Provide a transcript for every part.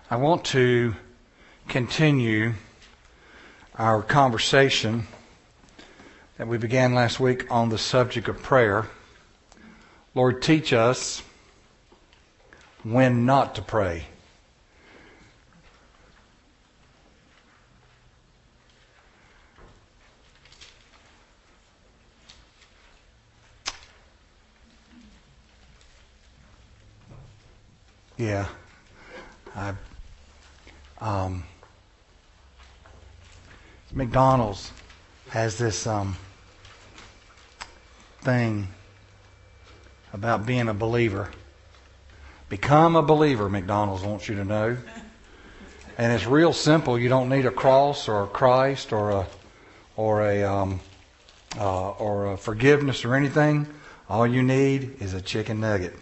I want to continue our conversation that we began last week on the subject of prayer. Lord, teach us when not to pray. Yeah, McDonald's has this thing about being a believer. Become a believer, McDonald's wants you to know. And it's real simple. You don't need a cross or a Christ or a forgiveness or anything. All you need is a chicken nugget.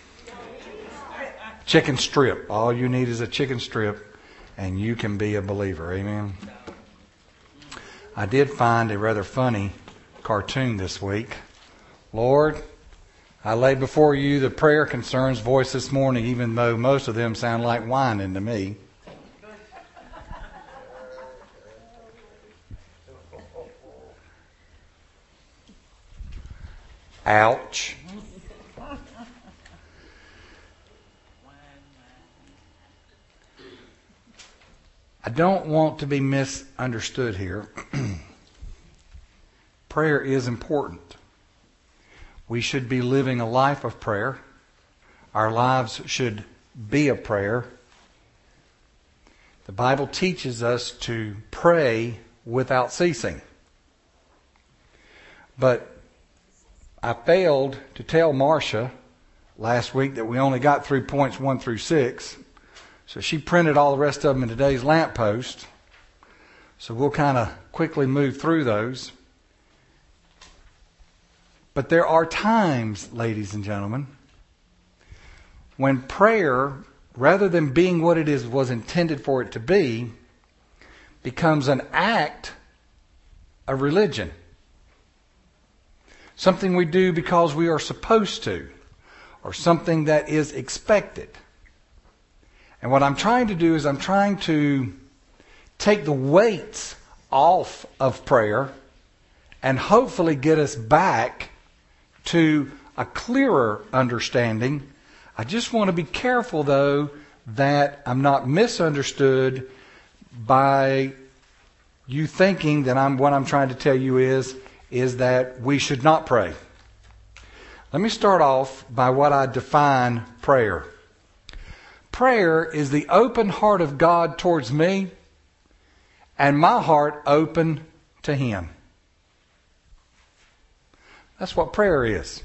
Chicken strip. All you need is a chicken strip, and you can be a believer. Amen. I did find a rather funny cartoon this week. Lord, I lay before you the prayer concerns voice this morning, even though most of them sound like whining to me. Ouch. I don't want to be misunderstood here. Prayer is important. We should be living a life of prayer. Our lives should be a prayer. The Bible teaches us to pray without ceasing. But I failed to tell Marcia last week that we only got through points 1 through 6. So she printed all the rest of them in today's lamppost. So we'll kind of quickly move through those. But there are times, ladies and gentlemen, when prayer, rather than being what it was intended for it to be, becomes an act of religion. Something we do because we are supposed to, or something that is expected. And what I'm trying to do is I'm trying to take the weights off of prayer and hopefully get us back to a clearer understanding. I just want to be careful, though, that I'm not misunderstood by you thinking that what I'm trying to tell you is that we should not pray. Let me start off by what I define prayer. Prayer is the open heart of God towards me and my heart open to Him. That's what prayer is.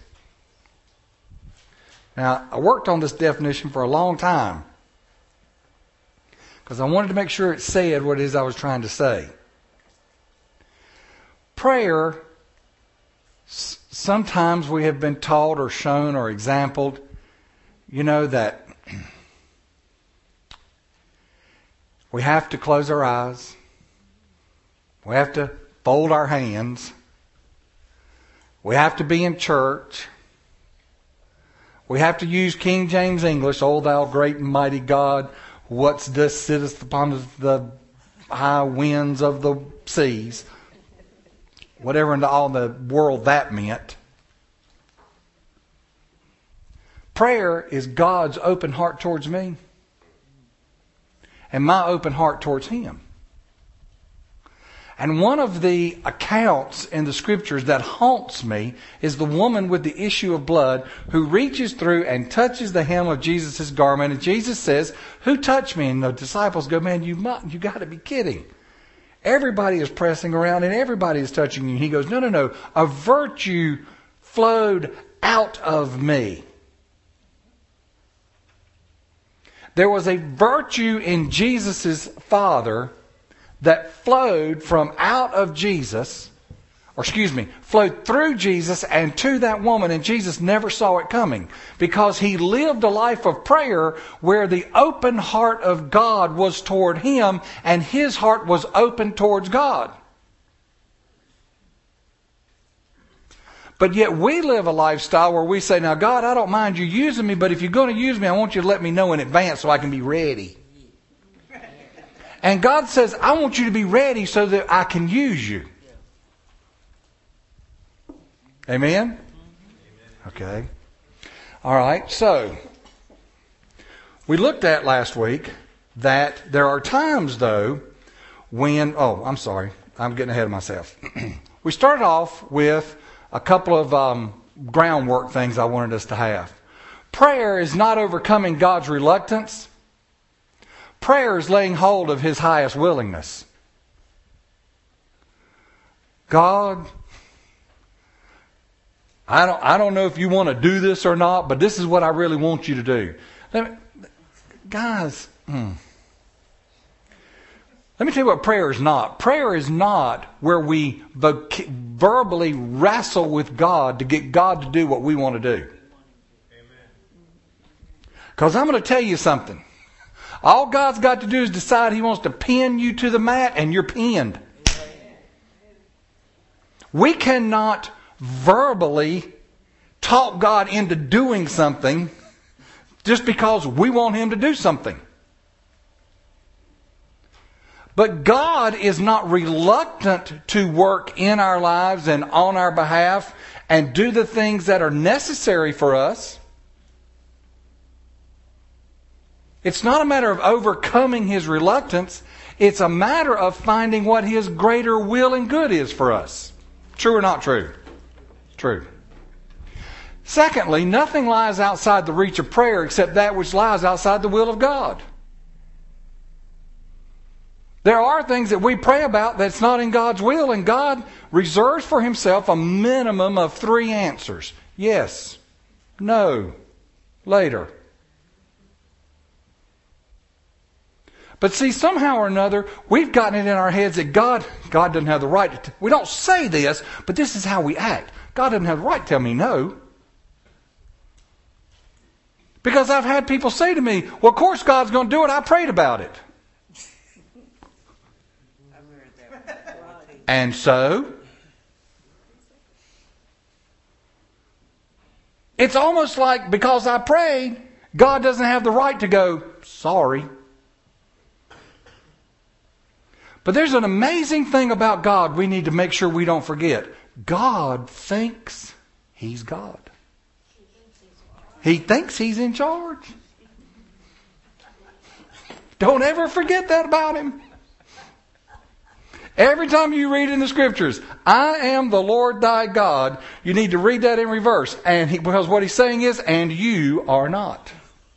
Now, I worked on this definition for a long time because I wanted to make sure it said what it is I was trying to say. Prayer, sometimes we have been taught or shown or exampled, that we have to close our eyes. We have to fold our hands. We have to be in church. We have to use King James English. O thou great and mighty God, what dost sittest upon the high winds of the seas. Whatever in all the world that meant. Prayer is God's open heart towards me and my open heart towards Him. And one of the accounts in the Scriptures that haunts me is the woman with the issue of blood who reaches through and touches the hem of Jesus' garment. And Jesus says, "Who touched me?" And the disciples go, "Man, you got to be kidding. Everybody is pressing around and everybody is touching you." He goes, No. A virtue flowed out of me. There was a virtue in Jesus' Father that flowed from out of Jesus, flowed through Jesus and to that woman, and Jesus never saw it coming because He lived a life of prayer where the open heart of God was toward Him and His heart was open towards God. But yet we live a lifestyle where we say, "Now God, I don't mind you using me, but if you're going to use me, I want you to let me know in advance so I can be ready." And God says, I want you to be ready so that I can use you. Amen? Okay. All right, so we looked at last week that there are times, though, when... Oh, I'm sorry. I'm getting ahead of myself. We started off with a couple of groundwork things I wanted us to have. Prayer is not overcoming God's reluctance. Prayer is laying hold of His highest willingness. God, I don't know if you want to do this or not, but this is what I really want you to do. Guys, let me tell you what prayer is not. Prayer is not where we verbally wrestle with God to get God to do what we want to do. Because I'm going to tell you something. All God's got to do is decide He wants to pin you to the mat, and you're pinned. We cannot verbally talk God into doing something just because we want Him to do something. But God is not reluctant to work in our lives and on our behalf and do the things that are necessary for us. It's not a matter of overcoming His reluctance. It's a matter of finding what His greater will and good is for us. True or not true? True. Secondly, nothing lies outside the reach of prayer except that which lies outside the will of God. There are things that we pray about that's not in God's will, and God reserves for Himself a minimum of 3 answers. Yes, no, later. But see, somehow or another, we've gotten it in our heads that God doesn't have the right to... We don't say this, but this is how we act. God doesn't have the right to tell me no. Because I've had people say to me, well, of course God's going to do it. I prayed about it. And so, it's almost like because I prayed, God doesn't have the right to go, sorry. But there's an amazing thing about God we need to make sure we don't forget. God thinks He's God. He thinks He's in charge. Don't ever forget that about Him. Every time you read in the Scriptures, I am the Lord thy God, you need to read that in reverse. Because what He's saying is, and you are not.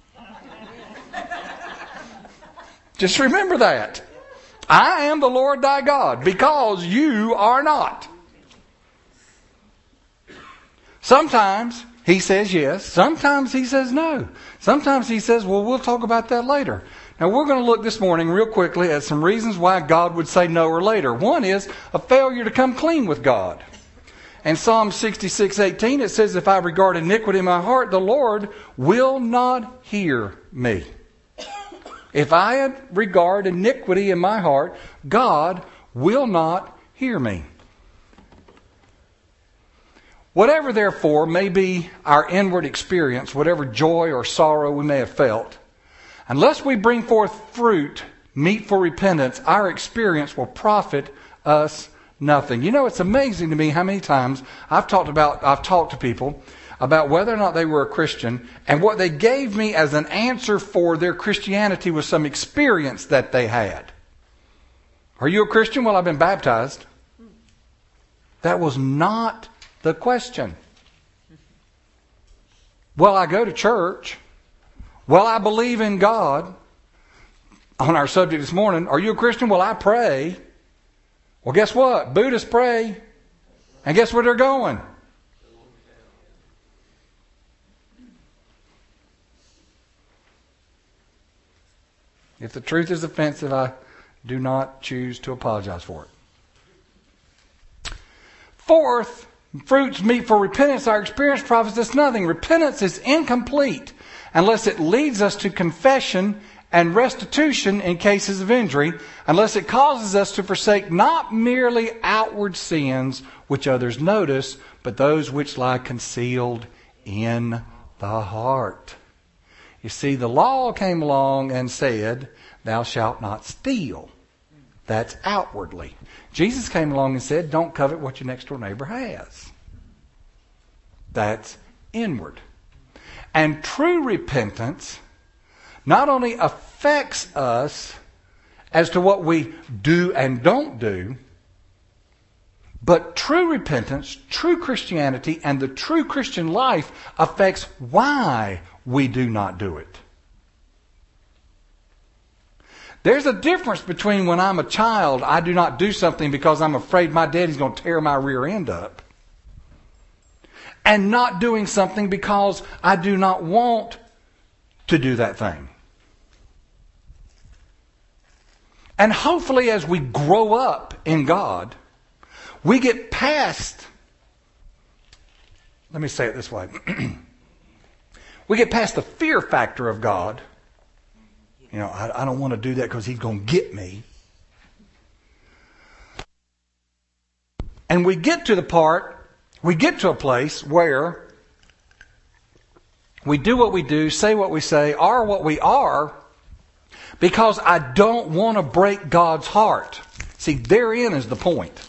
Just remember that. I am the Lord thy God, because you are not. Sometimes He says yes. Sometimes He says no. Sometimes He says, well, we'll talk about that later. Now, we're going to look this morning real quickly at some reasons why God would say no or later. One is a failure to come clean with God. In Psalm 66:18, it says, if I regard iniquity in my heart, the Lord will not hear me. If I regard iniquity in my heart, God will not hear me. Whatever, therefore, may be our inward experience, whatever joy or sorrow we may have felt, unless we bring forth fruit, meet for repentance, our experience will profit us nothing. You know, it's amazing to me how many times I've talked to people about whether or not they were a Christian, and what they gave me as an answer for their Christianity was some experience that they had. Are you a Christian? Well, I've been baptized. That was not the question. Well, I go to church. Well, I believe in God. On our subject this morning, are you a Christian? Well, I pray. Well, guess what? Buddhists pray. And guess where they're going? If the truth is offensive, I do not choose to apologize for it. Fourth, fruits meet for repentance. Our experience profits us nothing. Repentance is incomplete unless it leads us to confession and restitution in cases of injury, unless it causes us to forsake not merely outward sins which others notice, but those which lie concealed in the heart. You see, the law came along and said, thou shalt not steal. That's outwardly. Jesus came along and said, don't covet what your next door neighbor has. That's inward. And true repentance not only affects us as to what we do and don't do, but true repentance, true Christianity, and the true Christian life affects why we do not do it. There's a difference between when I'm a child, I do not do something because I'm afraid my daddy's going to tear my rear end up, and not doing something because I do not want to do that thing. And hopefully as we grow up in God, we get past, let me say it this way, we get past the fear factor of God. You know, I don't want to do that because he's going to get me. And we get to a place where we do what we do, say what we say, are what we are, because I don't want to break God's heart. See, therein is the point.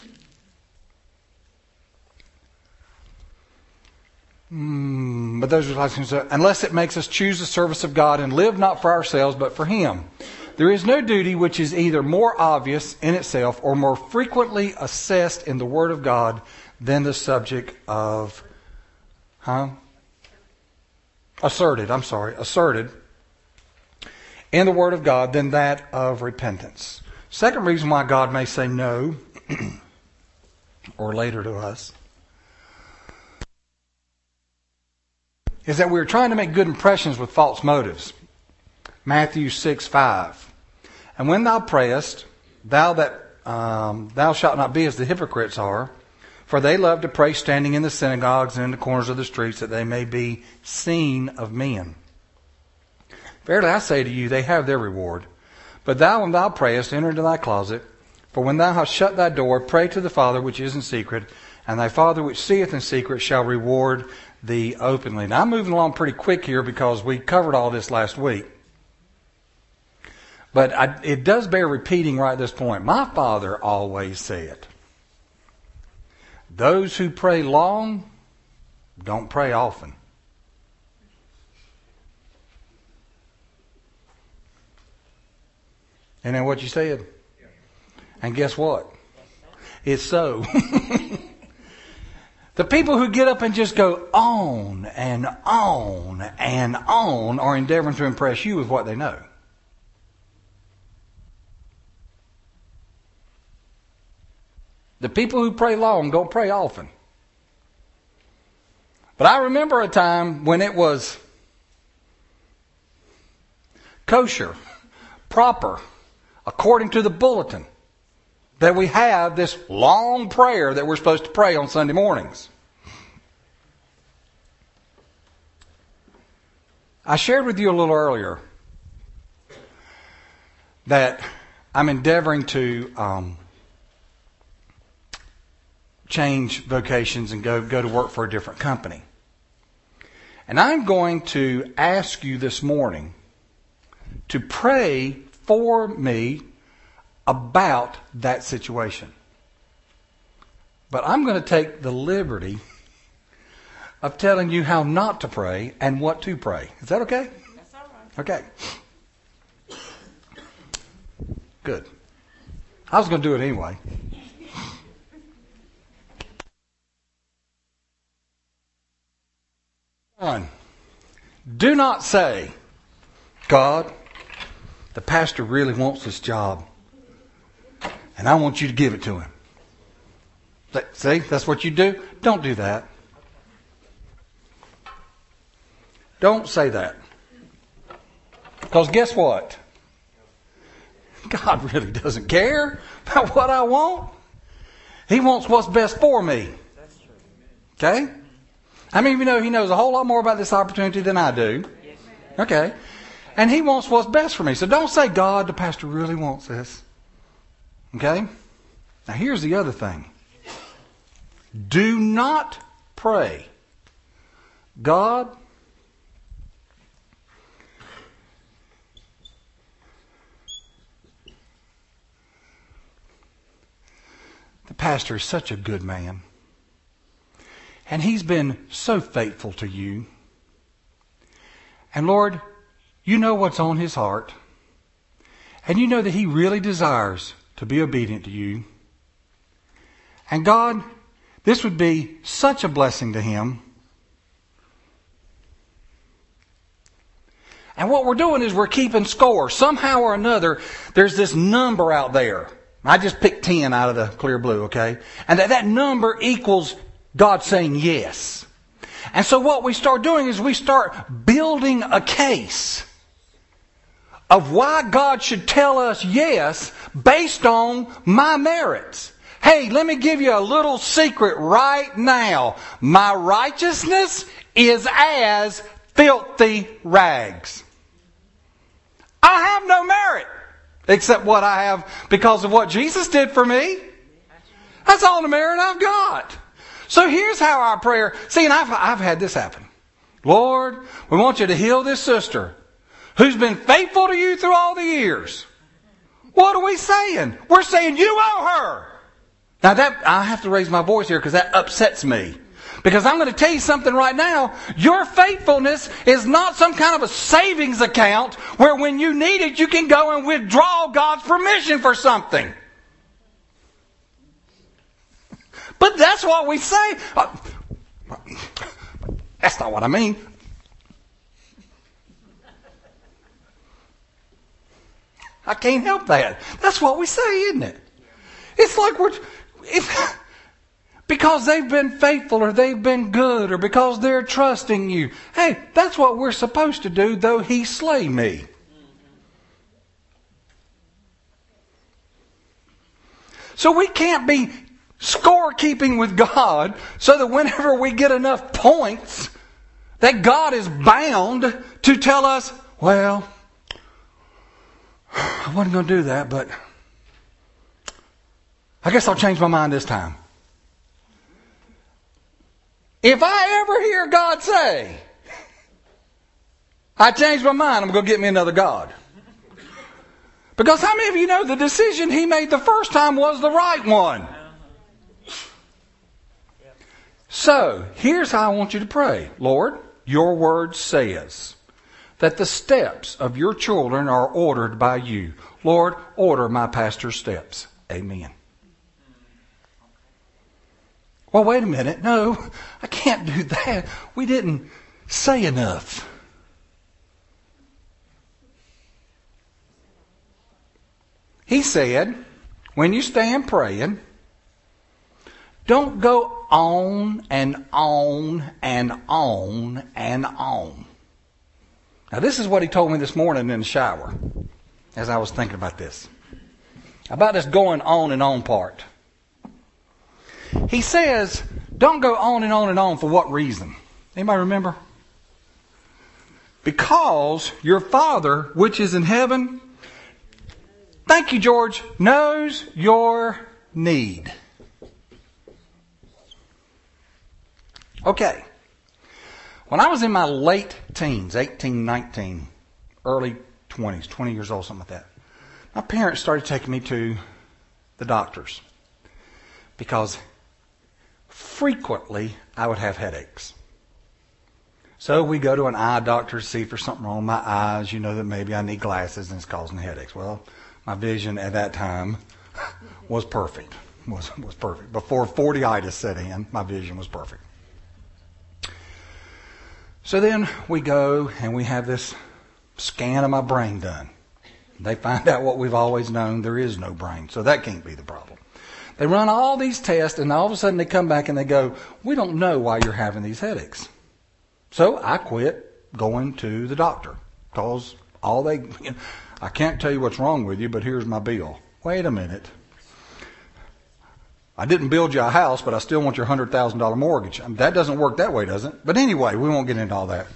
But those are things, unless it makes us choose the service of God and live not for ourselves but for Him. There is no duty which is either more obvious in itself or more frequently assessed in the Word of God than the subject of, asserted in the Word of God than that of repentance. Second reason why God may say no, or later to us, is that we're trying to make good impressions with false motives. Matthew 6:5. And when thou prayest, thou shalt not be as the hypocrites are, for they love to pray standing in the synagogues and in the corners of the streets, that they may be seen of men. Verily I say to you, they have their reward. But thou, when thou prayest, enter into thy closet, for when thou hast shut thy door, pray to the Father which is in secret, and thy Father which seeth in secret shall reward thee openly. Now I'm moving along pretty quick here because we covered all this last week. But it does bear repeating right at this point. My father always said, those who pray long don't pray often. Isn't that what you said? And guess what? It's so. The people who get up and just go on and on and on are endeavoring to impress you with what they know. The people who pray long don't pray often. But I remember a time when it was kosher, proper, according to the bulletin, that we have this long prayer that we're supposed to pray on Sunday mornings. I shared with you a little earlier that I'm endeavoring to change vocations and go to work for a different company. And I'm going to ask you this morning to pray for me about that situation. But I'm going to take the liberty of telling you how not to pray and what to pray. Is that okay? That's all right. Okay. Good. I was going to do it anyway. One, do not say, God, the pastor really wants this job, and I want you to give it to him. See, that's what you do. Don't do that. Don't say that. Because guess what? God really doesn't care about what I want. He wants what's best for me. Okay? How many of you know He knows a whole lot more about this opportunity than I do? Okay. And He wants what's best for me. So don't say, God, the pastor really wants this. Okay? Now here's the other thing. Do not pray, God, the pastor is such a good man. And he's been so faithful to you. And Lord, you know what's on his heart. And you know that he really desires to be obedient to you. And God, this would be such a blessing to him. And what we're doing is we're keeping score. Somehow or another, there's this number out there. I just picked 10 out of the clear blue, okay? And that number equals God saying yes. And so what we start doing is we start building a case of why God should tell us yes based on my merits. Hey, let me give you a little secret right now. My righteousness is as filthy rags. I have no merit except what I have because of what Jesus did for me. That's all the merit I've got. So here's how our prayer... See, and I've had this happen. Lord, we want you to heal this sister who's been faithful to you through all the years. What are we saying? We're saying you owe her. Now that I have to raise my voice here because that upsets me. Because I'm going to tell you something right now. Your faithfulness is not some kind of a savings account where when you need it, you can go and withdraw God's permission for something. But that's what we say. That's not what I mean. I can't help that. That's what we say, isn't it? It's like because they've been faithful or they've been good or because they're trusting you. Hey, that's what we're supposed to do, though he slay me. So we can't be scorekeeping with God so that whenever we get enough points that God is bound to tell us, well, I wasn't going to do that, but I guess I'll change my mind this time. If I ever hear God say, I changed my mind, I'm going to get me another God. Because how many of you know the decision he made the first time was the right one? So, here's how I want you to pray. Lord, your word says that the steps of your children are ordered by you. Lord, order my pastor's steps. Amen. Well, wait a minute. No, I can't do that. We didn't say enough. He said, when you stand praying, don't go on and on and on and on. Now, this is what he told me this morning in the shower as I was thinking about this. About this going on and on part. He says, don't go on and on and on for what reason? Anybody remember? Because your Father, which is in heaven, thank you, George, knows your need. Okay. When I was in my late teens, 18, 19, early 20s, 20 years old, something like that, my parents started taking me to the doctors because frequently I would have headaches. So we go to an eye doctor to see if there's something wrong with my eyes. You know that maybe I need glasses and it's causing headaches. Well, my vision at that time was perfect. Was perfect. Before 40itis set in, my vision was perfect. So then we go and we have this scan of my brain done. They find out what we've always known, there is no brain. So that can't be the problem. They run all these tests and all of a sudden they come back and they go, we don't know why you're having these headaches. So I quit going to the doctor because I can't tell you what's wrong with you, but here's my bill. Wait a minute. I didn't build you a house, but I still want your $100,000 mortgage. That doesn't work that way, does it? But anyway, we won't get into all that.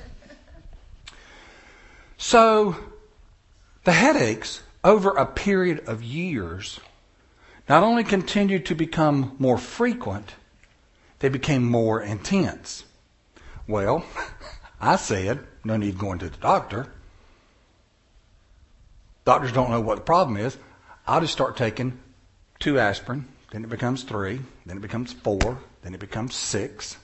So, the headaches over a period of years not only continued to become more frequent, they became more intense. Well, I said, no need going to the doctor. Doctors don't know what the problem is. I'll just start taking 2 aspirin Then it becomes 3. Then it becomes 4. Then it becomes 6.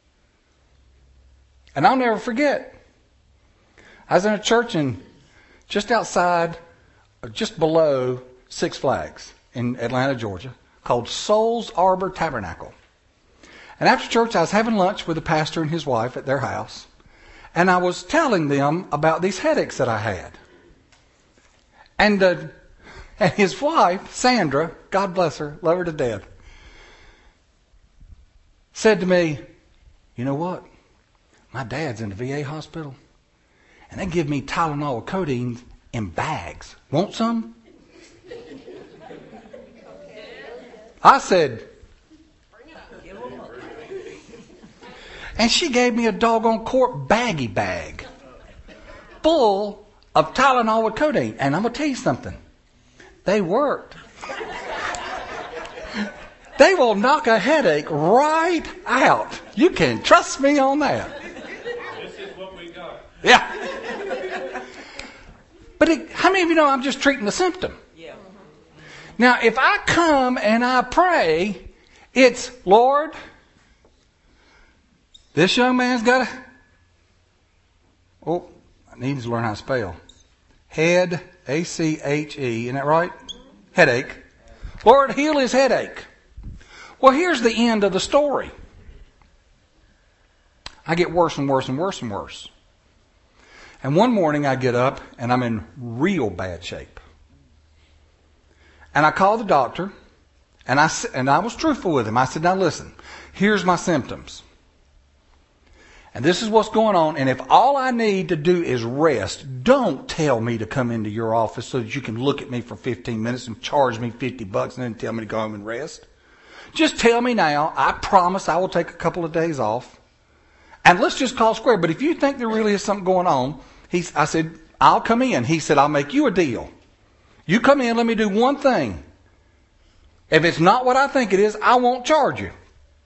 And I'll never forget. I was in a church just outside, just below Six Flags in Atlanta, Georgia, called Souls Arbor Tabernacle. And after church, I was having lunch with the pastor and his wife at their house. And I was telling them about these headaches that I had. And his wife, Sandra, God bless her, love her to death, said to me, you know what? My dad's in the VA hospital. And they give me Tylenol with codeine in bags. Want some? I said, and she gave me a doggone quart baggy bag full of Tylenol with codeine. And I'm going to tell you something. They worked. They will knock a headache right out. You can trust me on that. This is what we got. Yeah. But how many of you know I'm just treating the symptom? Yeah. Now, if I come and I pray, it's, Lord, this young man's got I need to learn how to spell. Head, A-C-H-E, isn't that right? Headache. Lord, heal his headache. Well, here's the end of the story. I get worse and worse and worse and worse. And one morning I get up and I'm in real bad shape. And I called the doctor and I was truthful with him. I said, now listen, here's my symptoms. And this is what's going on. And if all I need to do is rest, don't tell me to come into your office so that you can look at me for 15 minutes and charge me $50 and then tell me to go home and rest. Just tell me now. I promise I will take a couple of days off. And let's just call square. But if you think there really is something going on, I said, I'll come in. He said, I'll make you a deal. You come in, let me do one thing. If it's not what I think it is, I won't charge you.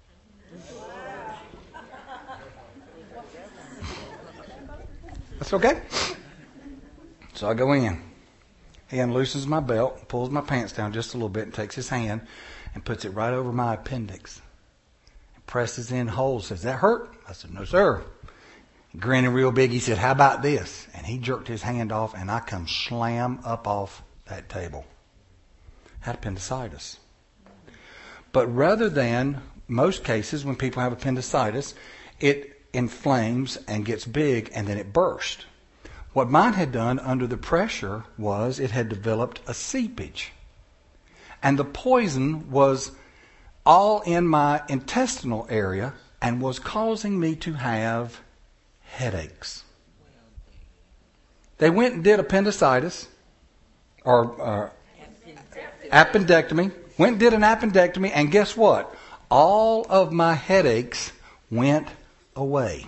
That's okay. So I go in. He unloosens my belt, pulls my pants down just a little bit, and takes his hand and puts it right over my appendix. And presses in holes. Says, that hurt? I said, no, sir. Grinning real big, he said, how about this? And he jerked his hand off, and I come slam up off that table. Had appendicitis. But rather than most cases when people have appendicitis, it inflames and gets big and then it burst. What mine had done under the pressure was it had developed a seepage. And the poison was all in my intestinal area and was causing me to have headaches. They went and did appendicitis or appendectomy. Went and did an appendectomy, and guess what? All of my headaches went away.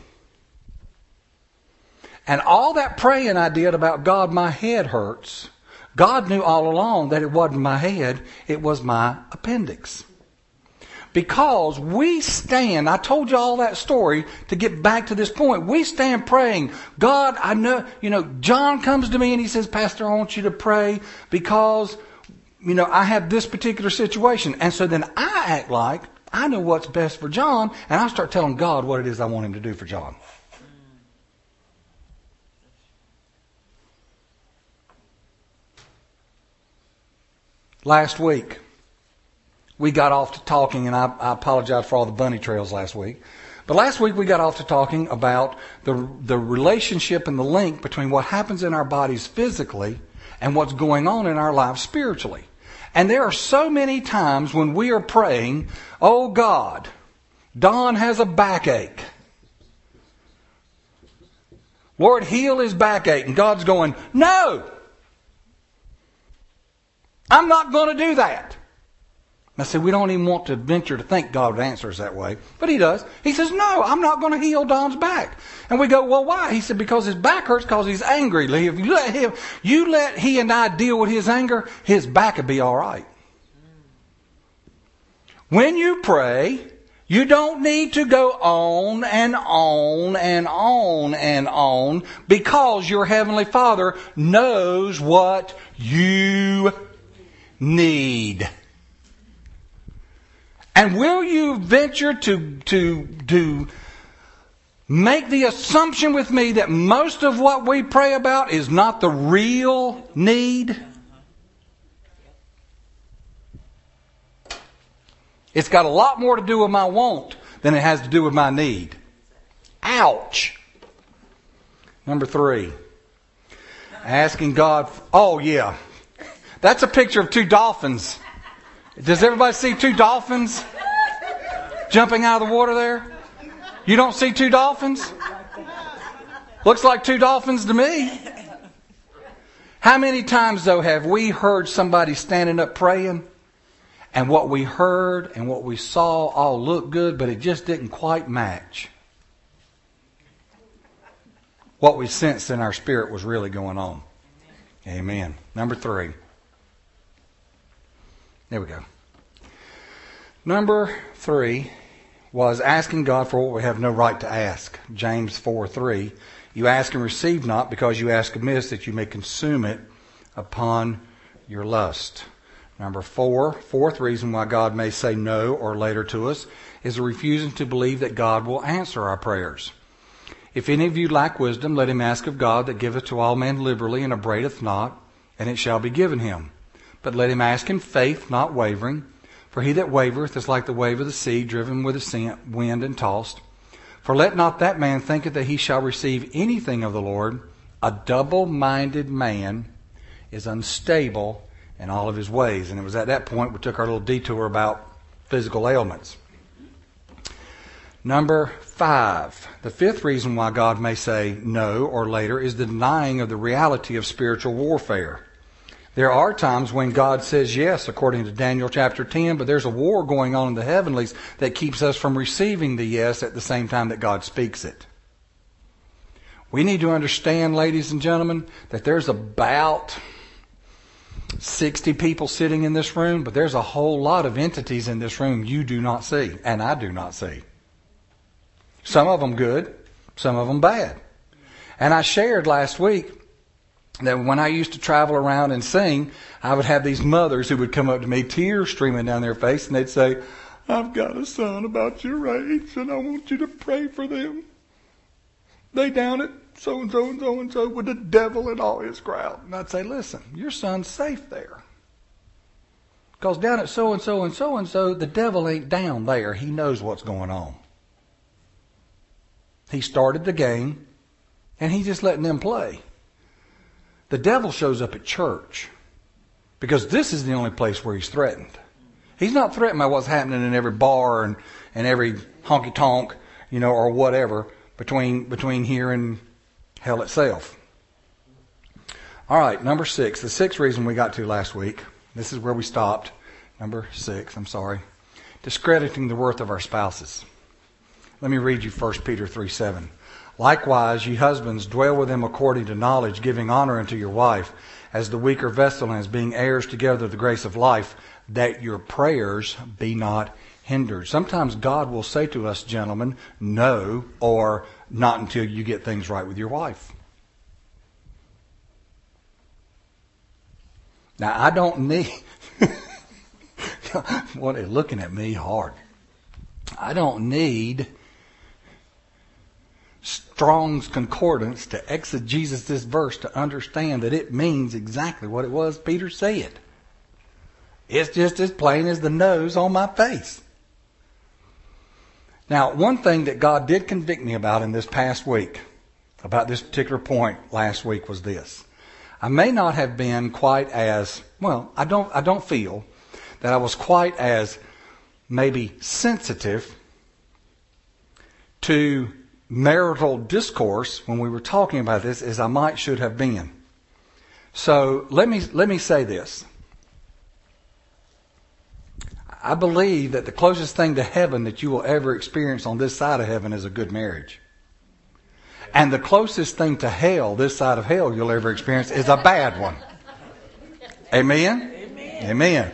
And all that praying I did about God, my head hurts, God knew all along that it wasn't my head, it was my appendix. Because we stand, I told you all that story to get back to this point. We stand praying, God, I know, John comes to me and he says, Pastor, I want you to pray because, I have this particular situation. And so then I act like I know what's best for John, and I start telling God what it is I want him to do for John. Last week, we got off to talking, and I apologize for all the bunny trails last week. But last week we got off to talking about the relationship and the link between what happens in our bodies physically and what's going on in our lives spiritually. And there are so many times when we are praying, oh God, Don has a backache. Lord, heal his backache. And God's going, no, I'm not going to do that. I said, we don't even want to venture to think God would answer us that way. But he does. He says, no, I'm not going to heal Don's back. And we go, well, why? He said, because his back hurts because he's angry. If you let he and I deal with his anger, his back will be all right. When you pray, you don't need to go on and on and on and on because your Heavenly Father knows what you need. And will you venture to make the assumption with me that most of what we pray about is not the real need? It's got a lot more to do with my want than it has to do with my need. Ouch. Number 3. Asking God. Oh, yeah. That's a picture of 2 dolphins. Does everybody see 2 dolphins jumping out of the water there? You don't see 2 dolphins? Looks like 2 dolphins to me. How many times, though, have we heard somebody standing up praying, and what we heard and what we saw all looked good, but it just didn't quite match what we sensed in our spirit was really going on? Amen. Number 3. There we go. Number 3 was asking God for what we have no right to ask. James 4:3. You ask and receive not, because you ask amiss, that you may consume it upon your lust. Number 4, fourth reason why God may say no or later to us, is refusing to believe that God will answer our prayers. If any of you lack wisdom, let him ask of God, that giveth to all men liberally, and upbraideth not, and it shall be given him. But let him ask in faith, not wavering. For he that wavereth is like the wave of the sea, driven with the wind and tossed. For let not that man think that he shall receive anything of the Lord. A double-minded man is unstable in all of his ways. And it was at that point we took our little detour about physical ailments. Number 5, the 5th reason why God may say no or later is the denying of the reality of spiritual warfare. There are times when God says yes, according to Daniel chapter 10, but there's a war going on in the heavenlies that keeps us from receiving the yes at the same time that God speaks it. We need to understand, ladies and gentlemen, that there's about 60 people sitting in this room, but there's a whole lot of entities in this room you do not see, and I do not see. Some of them good, some of them bad. And I shared last week that when I used to travel around and sing, I would have these mothers who would come up to me, tears streaming down their face, and they'd say, I've got a son about your age, and I want you to pray for them. They down at so-and-so and so-and-so with the devil and all his crowd. And I'd say, listen, your son's safe there. Because down at so-and-so and so-and-so, the devil ain't down there. He knows what's going on. He started the game, and he's just letting them play. The devil shows up at church because this is the only place where he's threatened. He's not threatened by what's happening in every bar and every honky-tonk, or whatever between here and hell itself. All right, number 6. The 6th reason we got to last week. This is where we stopped. Number 6, I'm sorry. Discrediting the worth of our spouses. Let me read you 1 Peter 3:7. Likewise, ye husbands, dwell with them according to knowledge, giving honor unto your wife, as the weaker vessel, and as being heirs together of the grace of life, that your prayers be not hindered. Sometimes God will say to us, gentlemen, no, or not until you get things right with your wife. Now, I don't need... What are looking at me hard? I don't need Strong's Concordance to exegesis this verse to understand that it means exactly what it was Peter said. It's just as plain as the nose on my face. Now, one thing that God did convict me about in this past week, about this particular point last week, was this. I may not have been quite as, I don't feel that I was quite as maybe sensitive to marital discourse when we were talking about this as I might should have been. So let me say this. I believe that the closest thing to heaven that you will ever experience on this side of heaven is a good marriage. And the closest thing to hell, this side of hell, you'll ever experience is a bad one. Amen? Amen. Amen.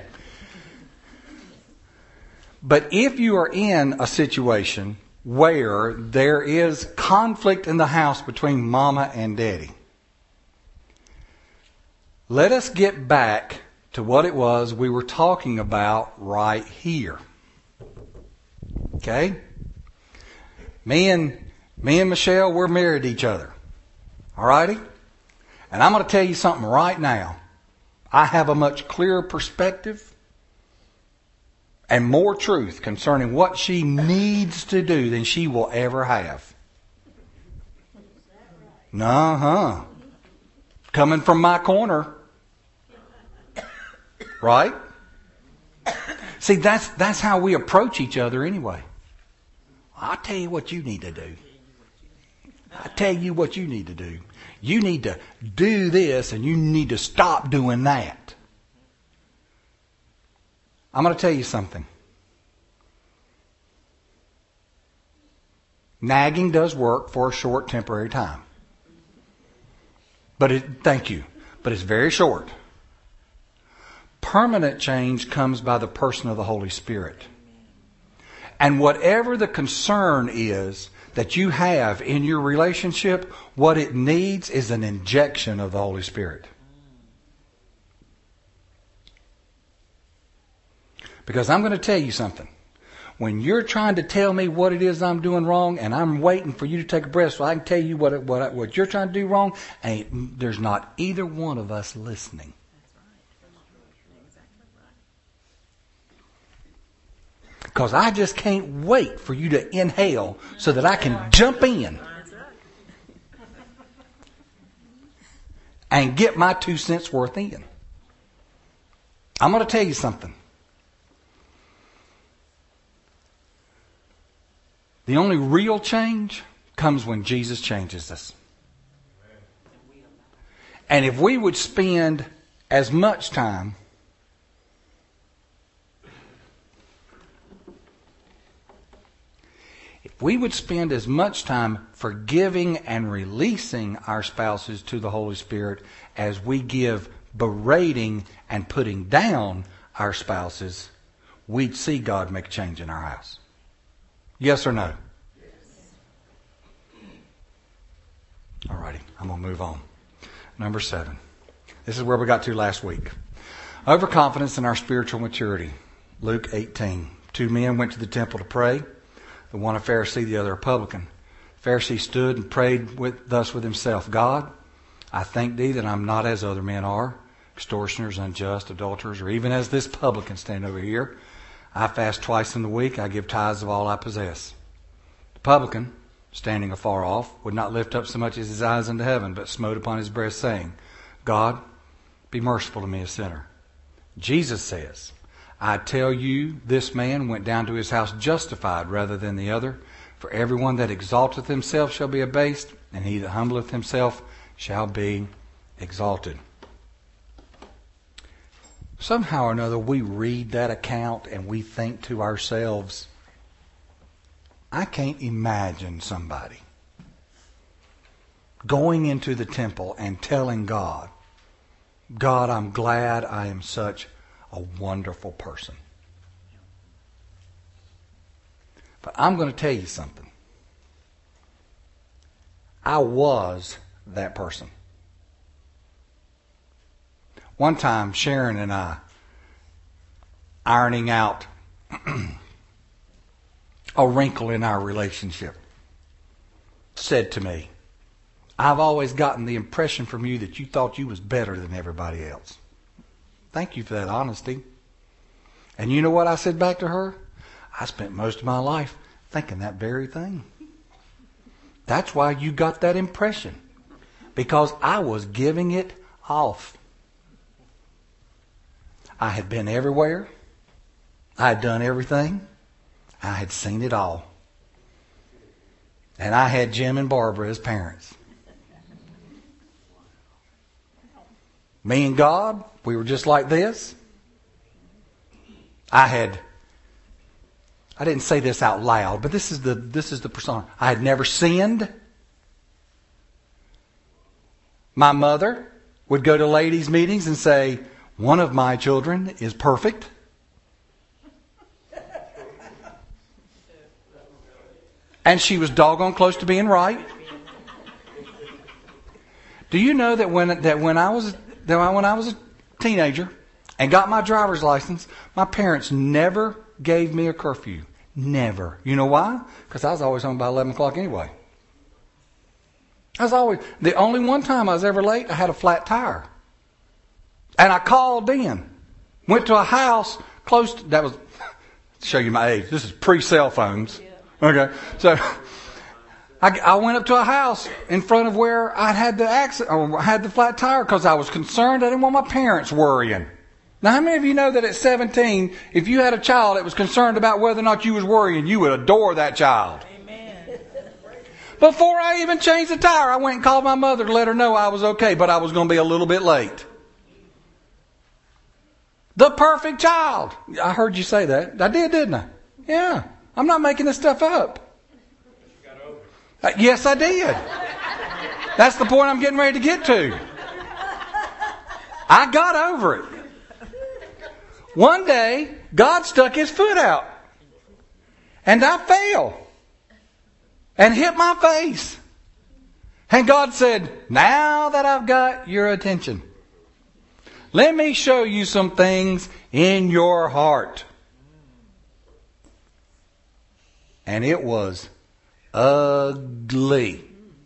But if you are in a situation where there is conflict in the house between mama and daddy, let us get back to what it was we were talking about right here. Okay? Me and Michelle, we're married to each other. Alrighty? And I'm going to tell you something right now. I have a much clearer perspective and more truth concerning what she needs to do than she will ever have. Uh-huh. Coming from my corner. Right? See, that's how we approach each other anyway. I'll tell you what you need to do. I tell you what you need to do. You need to do this and you need to stop doing that. I'm going to tell you something. Nagging does work for a short temporary time. Thank you. But it's very short. Permanent change comes by the person of the Holy Spirit. And whatever the concern is that you have in your relationship, what it needs is an injection of the Holy Spirit. Because I'm going to tell you something. When you're trying to tell me what it is I'm doing wrong, and I'm waiting for you to take a breath so I can tell you what you're trying to do wrong, there's not either one of us listening. Because I just can't wait for you to inhale so that I can jump in and get my 2 cents worth in. I'm going to tell you something. The only real change comes when Jesus changes us. And if we would spend as much time forgiving and releasing our spouses to the Holy Spirit as we give berating and putting down our spouses, we'd see God make a change in our house. Yes or no? Yes. Alrighty, I'm going to move on. Number 7. This is where we got to last week. Overconfidence in our spiritual maturity. Luke 18. 2 men went to the temple to pray. The one a Pharisee, the other a publican. The Pharisee stood and prayed thus with himself. God, I thank thee that I'm not as other men are, extortioners, unjust, adulterers, or even as this publican standing over here. I fast twice in the week. I give tithes of all I possess. The publican, standing afar off, would not lift up so much as his eyes unto heaven, but smote upon his breast, saying, God, be merciful to me, a sinner. Jesus says, I tell you, this man went down to his house justified rather than the other. For everyone that exalteth himself shall be abased, and he that humbleth himself shall be exalted. Somehow or another, we read that account and we think to ourselves, I can't imagine somebody going into the temple and telling God, God, I'm glad I am such a wonderful person. But I'm going to tell you something. I was that person. One time, Sharon and I, ironing out a wrinkle in our relationship, said to me, I've always gotten the impression from you that you thought you was better than everybody else. Thank you for that honesty. And you know what I said back to her? I spent most of my life thinking that very thing. That's why you got that impression. Because I was giving it off. I had been everywhere. I had done everything. I had seen it all. And I had Jim and Barbara as parents. Me and God, we were just like this. I didn't say this out loud, but this is the persona. I had never sinned. My mother would go to ladies' meetings and say, one of my children is perfect. And she was doggone close to being right. Do you know that when I was a teenager and got my driver's license, my parents never gave me a curfew. Never. You know why? Because I was always home by 11 o'clock anyway. The only one time I was ever late, I had a flat tire. And I called in. Went to a house close to, that was, to show you my age, this is pre-cell phones. Okay. So, I went up to a house in front of where I had the accident, or had the flat tire, because I was concerned. I didn't want my parents worrying. Now, how many of you know that at 17, if you had a child that was concerned about whether or not you was worrying, you would adore that child? Amen. Before I even changed the tire, I went and called my mother to let her know I was okay, but I was going to be a little bit late. The perfect child. I heard you say that. I did, didn't I? Yeah. I'm not making this stuff up. Yes, I did. That's the point I'm getting ready to get to. I got over it. One day, God stuck His foot out. And I fell. And hit my face. And God said, now that I've got your attention, let me show you some things in your heart. And it was ugly.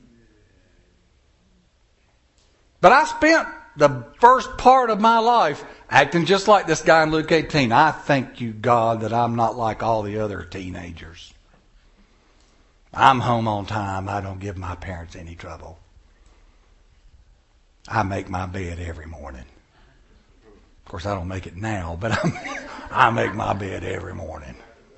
But I spent the first part of my life acting just like this guy in Luke 18. I thank you, God, that I'm not like all the other teenagers. I'm home on time. I don't give my parents any trouble. I make my bed every morning. Of course, I don't make it now, but I make my bed every morning.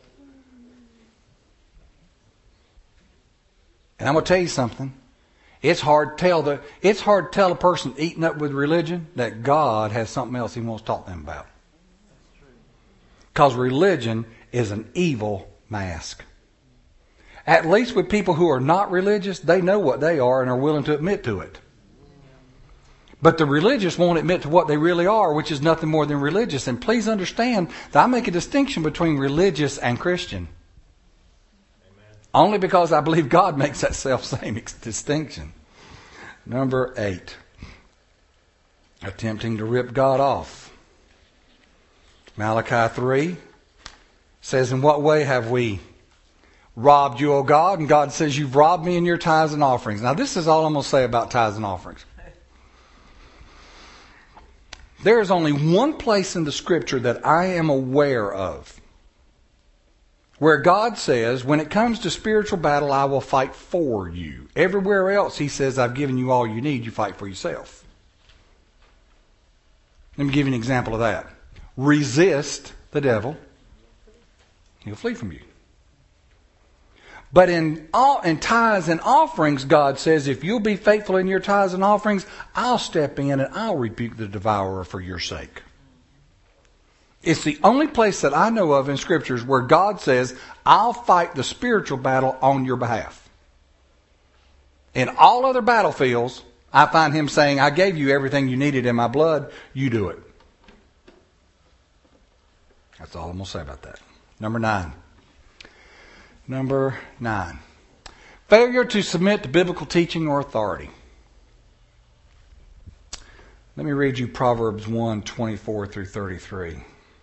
And I'm going to tell you something. It's hard to tell a person eating up with religion that God has something else He wants to talk to them about. Because religion is an evil mask. At least with people who are not religious, they know what they are and are willing to admit to it. But the religious won't admit to what they really are, which is nothing more than religious. And please understand that I make a distinction between religious and Christian. Only because I believe God makes that self-same distinction. Number 8. Attempting to rip God off. Malachi 3 says, in what way have we robbed you, O God? And God says, you've robbed me in your tithes and offerings. Now this is all I'm going to say about tithes and offerings. There is only one place in the Scripture that I am aware of where God says, when it comes to spiritual battle, I will fight for you. Everywhere else, He says, I've given you all you need. You fight for yourself. Let me give you an example of that. Resist the devil. He'll flee from you. But in tithes and offerings, God says, if you'll be faithful in your tithes and offerings, I'll step in and I'll rebuke the devourer for your sake. It's the only place that I know of in Scriptures where God says, I'll fight the spiritual battle on your behalf. In all other battlefields, I find Him saying, I gave you everything you needed in my blood, you do it. That's all I'm going to say about that. Number 9. Failure to submit to biblical teaching or authority. Let me read you Proverbs 1:24 through 33.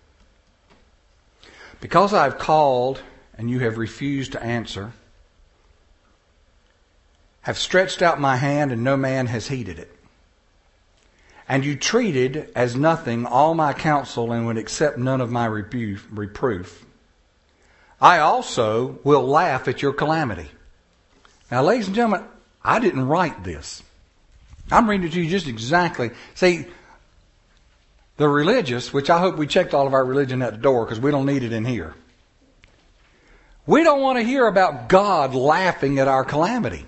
Because I have called and you have refused to answer, have stretched out my hand and no man has heeded it. And you treated as nothing all my counsel and would accept none of my reproof. I also will laugh at your calamity. Now, ladies and gentlemen, I didn't write this. I'm reading it to you just exactly. See, the religious, which I hope we checked all of our religion at the door because we don't need it in here. We don't want to hear about God laughing at our calamity.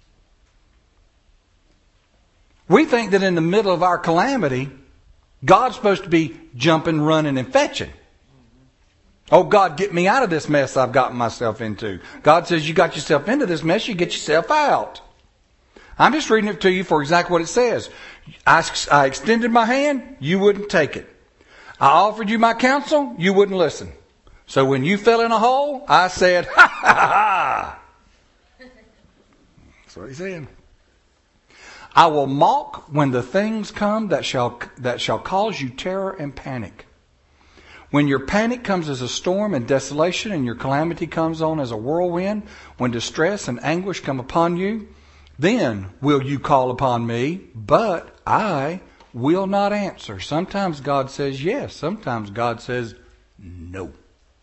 We think that in the middle of our calamity, God's supposed to be jumping, running, and fetching. Oh, God, get me out of this mess I've gotten myself into. God says, you got yourself into this mess, you get yourself out. I'm just reading it to you for exactly what it says. I extended my hand, you wouldn't take it. I offered you my counsel, you wouldn't listen. So when you fell in a hole, I said, ha ha ha. That's what He's saying. I will mock when the things come that shall cause you terror and panic. When your panic comes as a storm and desolation, and your calamity comes on as a whirlwind, when distress and anguish come upon you, then will you call upon me, but I will not answer. Sometimes God says yes. Sometimes God says no.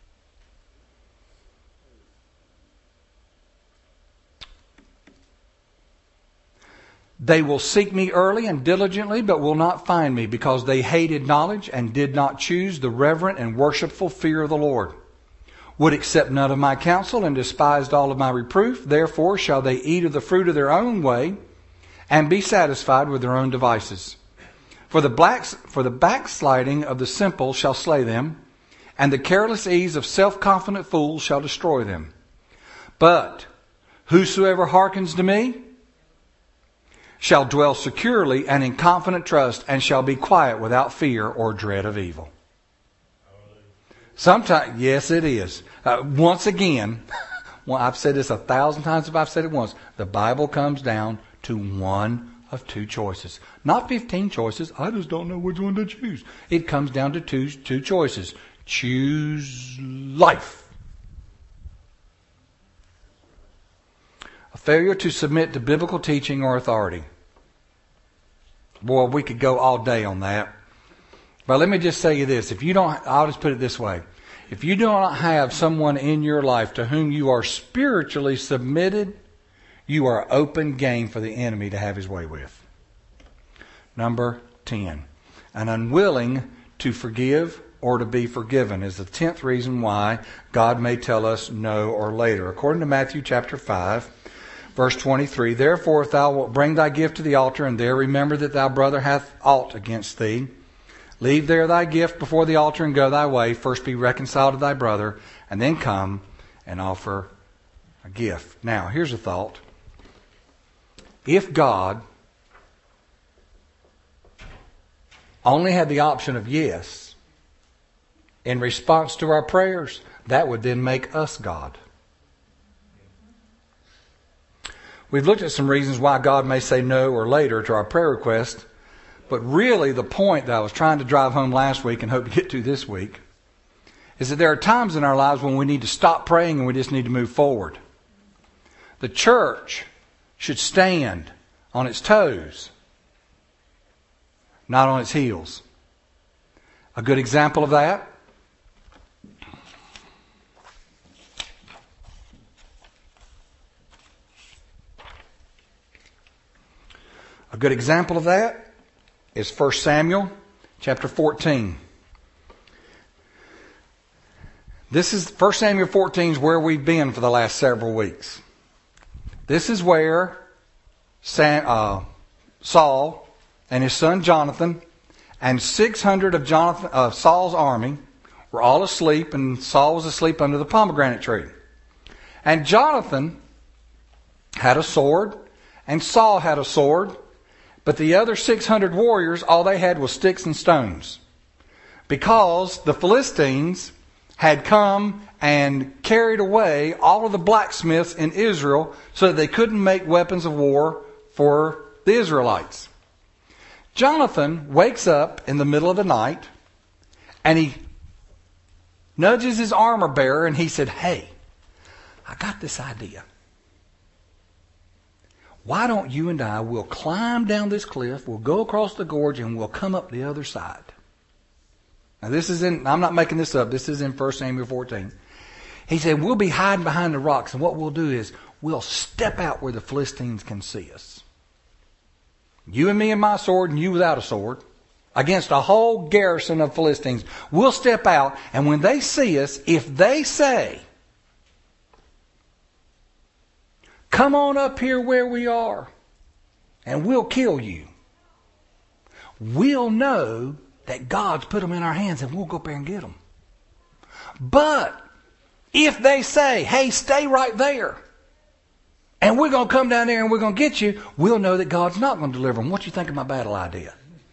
They will seek me early and diligently, but will not find me, because they hated knowledge and did not choose the reverent and worshipful fear of the Lord. Would accept none of my counsel and despised all of my reproof. Therefore shall they eat of the fruit of their own way and be satisfied with their own devices. For the backsliding of the simple shall slay them, and the careless ease of self-confident fools shall destroy them. But whosoever hearkens to me shall dwell securely and in confident trust, and shall be quiet without fear or dread of evil. Sometimes, yes, it is. Once again, well, I've said this 1,000 times if I've said it once. The Bible comes down to one of two choices. Not 15 choices. I just don't know which one to choose. It comes down to two choices. Choose life. A failure to submit to biblical teaching or authority. Boy, we could go all day on that. But let me just say you this. I'll just put it this way. If you do not have someone in your life to whom you are spiritually submitted, you are open game for the enemy to have his way with. Number 10. An unwilling to forgive or to be forgiven is the 10th reason why God may tell us no or later. According to Matthew chapter 5, verse 23, therefore if thou wilt bring thy gift to the altar, and there remember that thy brother hath aught against thee, leave there thy gift before the altar and go thy way. First be reconciled to thy brother, and then come and offer a gift. Now, here's a thought. If God only had the option of yes in response to our prayers, that would then make us God. We've looked at some reasons why God may say no or later to our prayer request. But really the point that I was trying to drive home last week and hope to get to this week is that there are times in our lives when we need to stop praying and we just need to move forward. The church should stand on its toes, not on its heels. A good example of that is 1 Samuel chapter 14. This is 1 Samuel 14 is where we've been for the last several weeks. This is where Saul and his son Jonathan and 600 of Saul's army were all asleep, and Saul was asleep under the pomegranate tree. And Jonathan had a sword, and Saul had a sword. But the other 600 warriors, all they had was sticks and stones. Because the Philistines had come and carried away all of the blacksmiths in Israel so that they couldn't make weapons of war for the Israelites. Jonathan wakes up in the middle of the night and he nudges his armor bearer and he said, hey, I got this idea. Why don't you and I, we'll climb down this cliff, we'll go across the gorge, and we'll come up the other side. Now I'm not making this up, this is in 1 Samuel 14. He said, we'll be hiding behind the rocks, and what we'll do is, we'll step out where the Philistines can see us. You and me and my sword, and you without a sword, against a whole garrison of Philistines. We'll step out, and when they see us, if they say, come on up here where we are, and we'll kill you, we'll know that God's put them in our hands, and we'll go up there and get them. But if they say, hey, stay right there, and we're going to come down there and we're going to get you, we'll know that God's not going to deliver them. What do you think of my battle idea?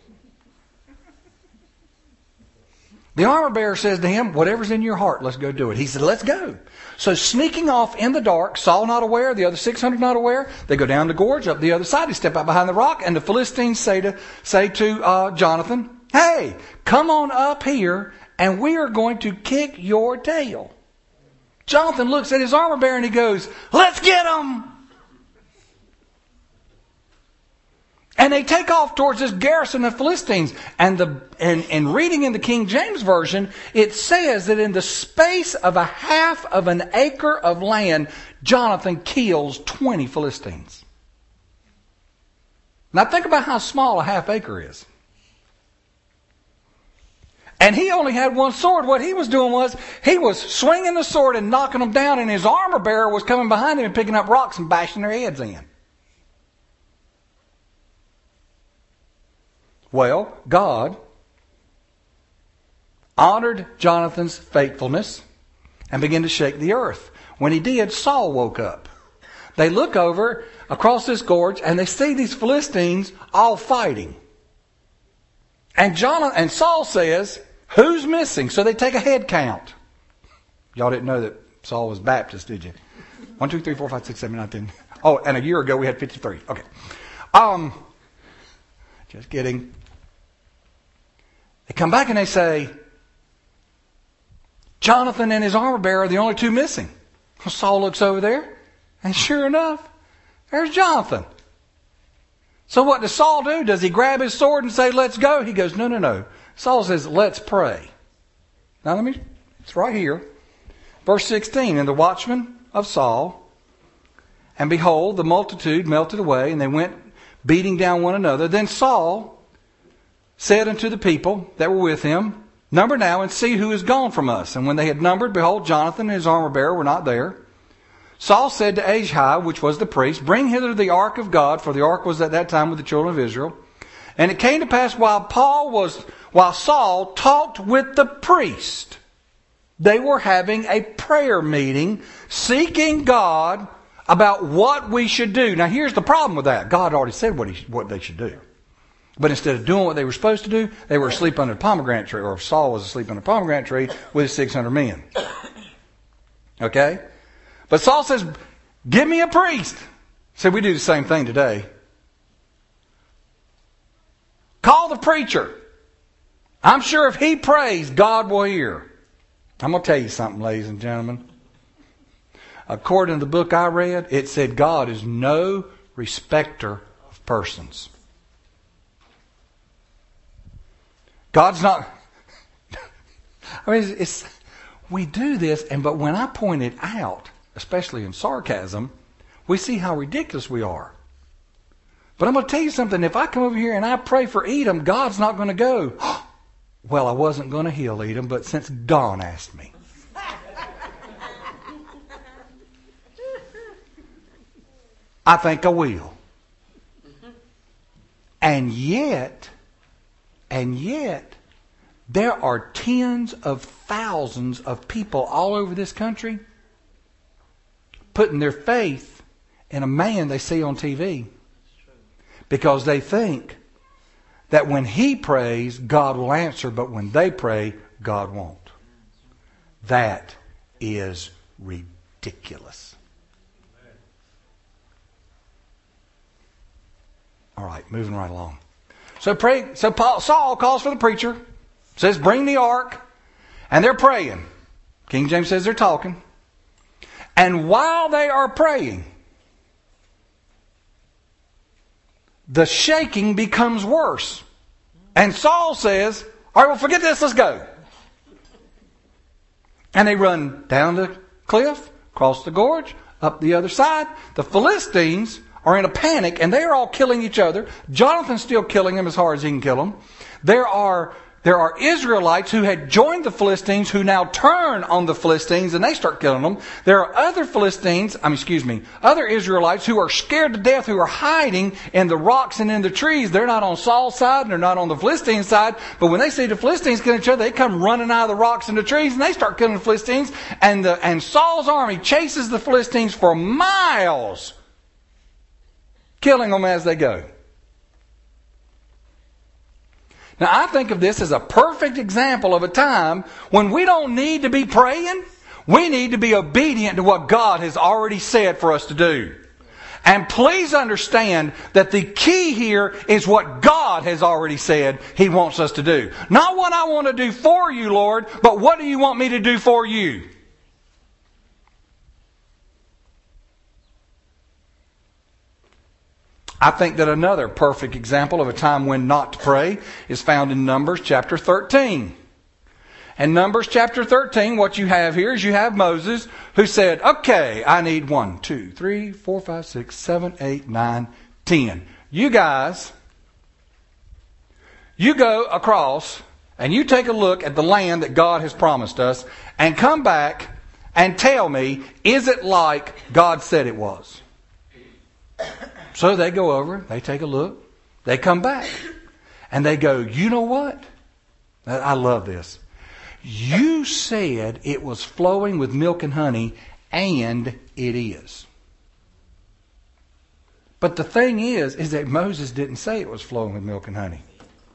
The armor bearer says to him, whatever's in your heart, let's go do it. He said, let's go. So sneaking off in the dark, Saul not aware, the other 600 not aware, they go down the gorge, up the other side, they step out behind the rock, and the Philistines say to Jonathan, hey, come on up here and we are going to kick your tail. Jonathan looks at his armor bearer and he goes, let's get him! And they take off towards this garrison of Philistines. And reading in the King James Version, it says that in the space of a half of an acre of land, Jonathan kills 20 Philistines. Now think about how small a half acre is. And he only had one sword. What he was doing was, he was swinging the sword and knocking them down, and his armor bearer was coming behind him and picking up rocks and bashing their heads in. Well, God honored Jonathan's faithfulness and began to shake the earth. When he did, Saul woke up. They look over across this gorge and they see these Philistines all fighting. And Saul says, who's missing? So they take a head count. Y'all didn't know that Saul was Baptist, did you? 1, 2, 3, 4, 5, 6, 7, 9, 10. Oh, and a year ago we had 53. Okay. Just kidding. They come back and they say, Jonathan and his armor bearer are the only two missing. Well, Saul looks over there, and sure enough, there's Jonathan. So what does Saul do? Does he grab his sword and say, let's go? He goes, no. Saul says, let's pray. Now it's right here. Verse 16, and the watchmen of Saul, and behold, the multitude melted away, and they went beating down one another. Then Saul said unto the people that were with him, number now and see who is gone from us. And when they had numbered, behold, Jonathan and his armor bearer were not there. Saul said to Ahiah, which was the priest, bring hither the ark of God, for the ark was at that time with the children of Israel. And it came to pass while Saul talked with the priest, they were having a prayer meeting, seeking God about what we should do. Now here's the problem with that. God already said what they should do. But instead of doing what they were supposed to do, they were asleep under a pomegranate tree, or Saul was asleep under a pomegranate tree with 600 men. Okay? But Saul says, give me a priest. So we do the same thing today. Call the preacher. I'm sure if he prays, God will hear. I'm going to tell you something, ladies and gentlemen. According to the book I read, it said God is no respecter of persons. God's not... we do this, but when I point it out, especially in sarcasm, we see how ridiculous we are. But I'm going to tell you something. If I come over here and I pray for Edom, God's not going to go, well, I wasn't going to heal Edom, but since Don asked me. I think I will. And yet, there are tens of thousands of people all over this country putting their faith in a man they see on TV because they think that when he prays, God will answer, but when they pray, God won't. That is ridiculous. All right, moving right along. So Saul calls for the preacher, says, bring the ark, and they're praying. King James says they're talking. And while they are praying, the shaking becomes worse. And Saul says, all right, well, forget this, let's go. And they run down the cliff, across the gorge, up the other side. The Philistines are in a panic, and they are all killing each other. Jonathan's still killing them as hard as he can kill them. There are Israelites who had joined the Philistines who now turn on the Philistines and they start killing them. There are other Israelites who are scared to death, who are hiding in the rocks and in the trees. They're not on Saul's side and they're not on the Philistine side. But when they see the Philistines killing each other, they come running out of the rocks and the trees and they start killing the Philistines. And Saul's army chases the Philistines for miles, killing them as they go. Now, I think of this as a perfect example of a time when we don't need to be praying. We need to be obedient to what God has already said for us to do. And please understand that the key here is what God has already said He wants us to do. Not what I want to do for you, Lord, but what do you want me to do for you? I think that another perfect example of a time when not to pray is found in Numbers chapter 13. And Numbers chapter 13, what you have here is you have Moses who said, okay, I need 1, 2, 3, 4, 5, 6, 7, 8, 9, 10. You guys, you go across and you take a look at the land that God has promised us and come back and tell me, is it like God said it was? So they go over, they take a look, they come back and they go, you know what? I love this. You said it was flowing with milk and honey, and it is. But the thing is that Moses didn't say it was flowing with milk and honey.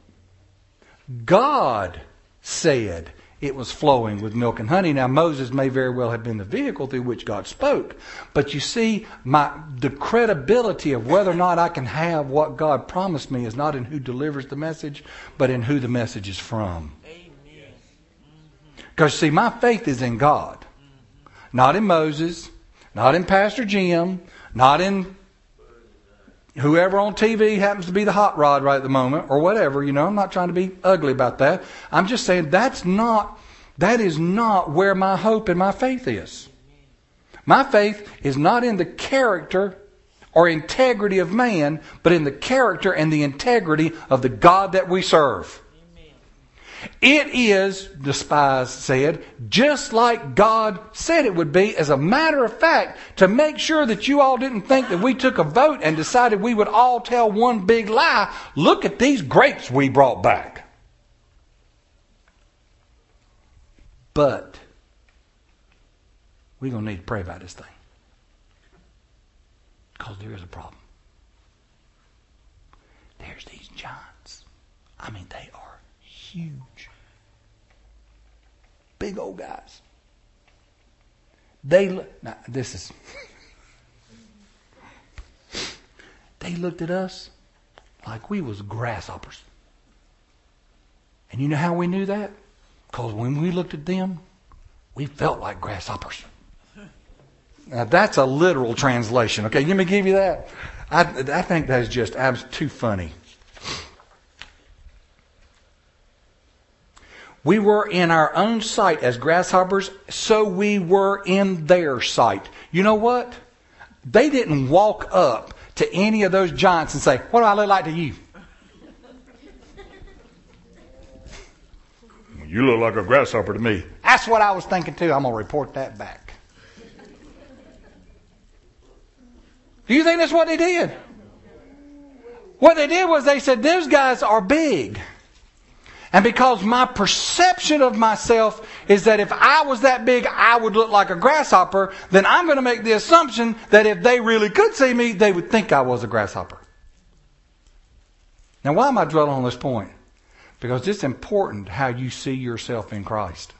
God said it was flowing with milk and honey. Now, Moses may very well have been the vehicle through which God spoke. But you see, the credibility of whether or not I can have what God promised me is not in who delivers the message, but in who the message is from. Because, see, my faith is in God. Not in Moses, not in Pastor Jim, not in whoever on TV happens to be the hot rod right at the moment, or whatever. You know, I'm not trying to be ugly about that. I'm just saying that is not where my hope and my faith is. My faith is not in the character or integrity of man, but in the character and the integrity of the God that we serve. It is, the spies said, just like God said it would be. As a matter of fact, to make sure that you all didn't think that we took a vote and decided we would all tell one big lie, look at these grapes we brought back. But we're going to need to pray about this thing. Because there is a problem. There's these giants. I mean, they are huge. Big old guys. They looked at us like we was grasshoppers. And you know how we knew that? Because when we looked at them, we felt like grasshoppers. Now that's a literal translation. Okay, let me give you that. I think that is just too funny. We were in our own sight as grasshoppers, so we were in their sight. You know what? They didn't walk up to any of those giants and say, what do I look like to you? You look like a grasshopper to me. That's what I was thinking too. I'm going to report that back. Do you think that's what they did? What they did was they said, those guys are big. And because my perception of myself is that if I was that big, I would look like a grasshopper, then I'm going to make the assumption that if they really could see me, they would think I was a grasshopper. Now, why am I dwelling on this point? Because it's important how you see yourself in Christ.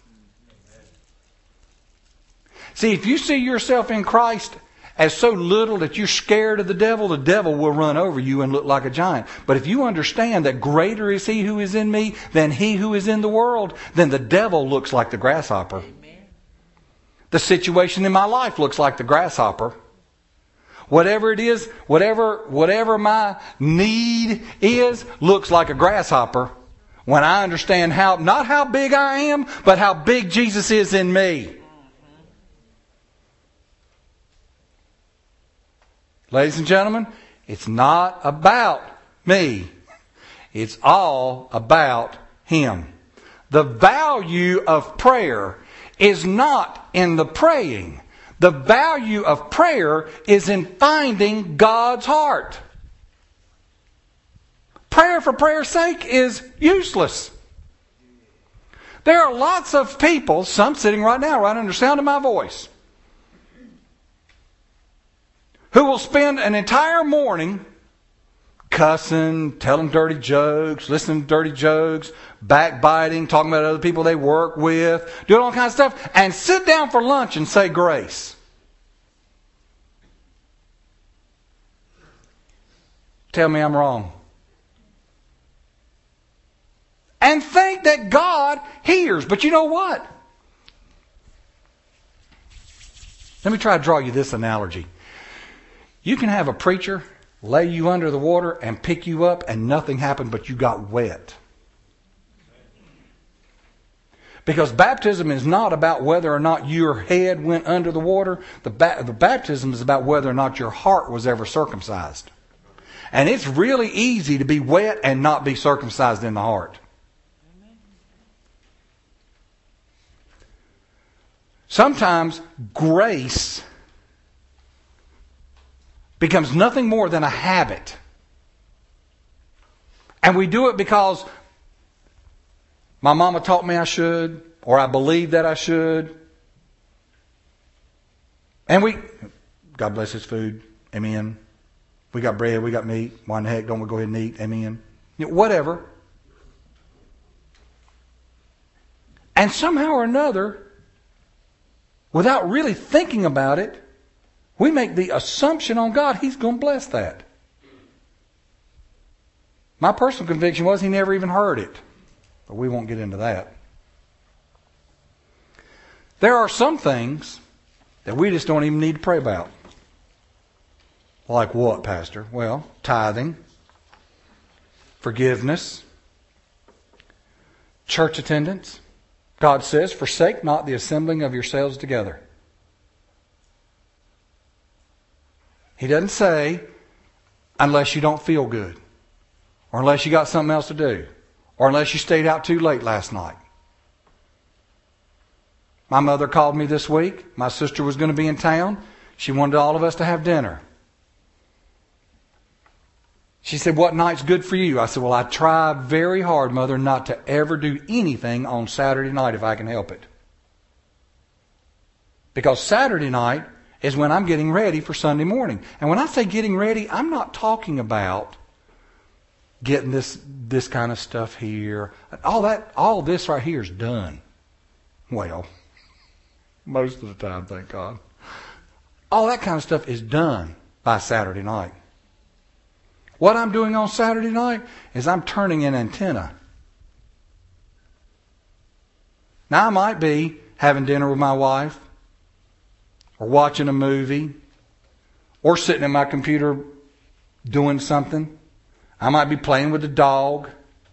See, if you see yourself in Christ as so little that you're scared of the devil will run over you and look like a giant. But if you understand that greater is He who is in me than he who is in the world, then the devil looks like the grasshopper. Amen. The situation in my life looks like the grasshopper. Whatever it is, whatever my need is, looks like a grasshopper. When I understand not how big I am, but how big Jesus is in me. Ladies and gentlemen, it's not about me. It's all about Him. The value of prayer is not in the praying. The value of prayer is in finding God's heart. Prayer for prayer's sake is useless. There are lots of people, some sitting right now, right under the sound of my voice, who will spend an entire morning cussing, telling dirty jokes, listening to dirty jokes, backbiting, talking about other people they work with, doing all kinds of stuff, and sit down for lunch and say grace. Tell me I'm wrong. And think that God hears. But you know what? Let me try to draw you this analogy. You can have a preacher lay you under the water and pick you up and nothing happened but you got wet. Because baptism is not about whether or not your head went under the water. The baptism is about whether or not your heart was ever circumcised. And it's really easy to be wet and not be circumcised in the heart. Sometimes grace becomes nothing more than a habit. And we do it because my mama taught me I should, or I believe that I should. And God bless His food. Amen. We got bread, we got meat. Why in the heck don't we go ahead and eat? Amen. Whatever. And somehow or another, without really thinking about it, we make the assumption on God He's going to bless that. My personal conviction was He never even heard it. But we won't get into that. There are some things that we just don't even need to pray about. Like what, Pastor? Well, tithing, forgiveness, church attendance. God says, forsake not the assembling of yourselves together. He doesn't say, unless you don't feel good, or unless you got something else to do, or unless you stayed out too late last night. My mother called me this week. My sister was going to be in town. She wanted all of us to have dinner. She said, what night's good for you? I said, well, I try very hard, Mother, not to ever do anything on Saturday night if I can help it. Because Saturday night is when I'm getting ready for Sunday morning. And when I say getting ready, I'm not talking about getting this kind of stuff here. All this right here is done. Well, most of the time, thank God. All that kind of stuff is done by Saturday night. What I'm doing on Saturday night is I'm turning an antenna. Now I might be having dinner with my wife, or watching a movie, or sitting at my computer doing something. I might be playing with the dog.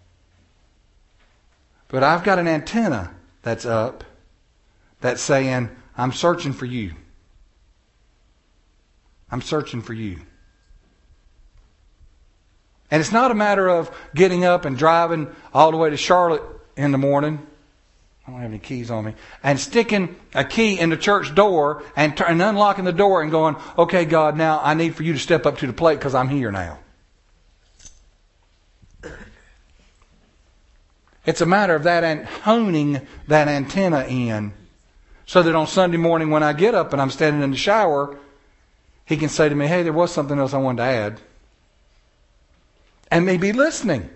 But I've got an antenna that's up that's saying, I'm searching for you. I'm searching for you. And it's not a matter of getting up and driving all the way to Charlotte in the morning. I don't have any keys on me. And sticking a key in the church door and unlocking the door and going, okay, God, now I need for you to step up to the plate because I'm here now. It's a matter of that honing that antenna in so that on Sunday morning when I get up and I'm standing in the shower, He can say to me, hey, there was something else I wanted to add. And me be listening.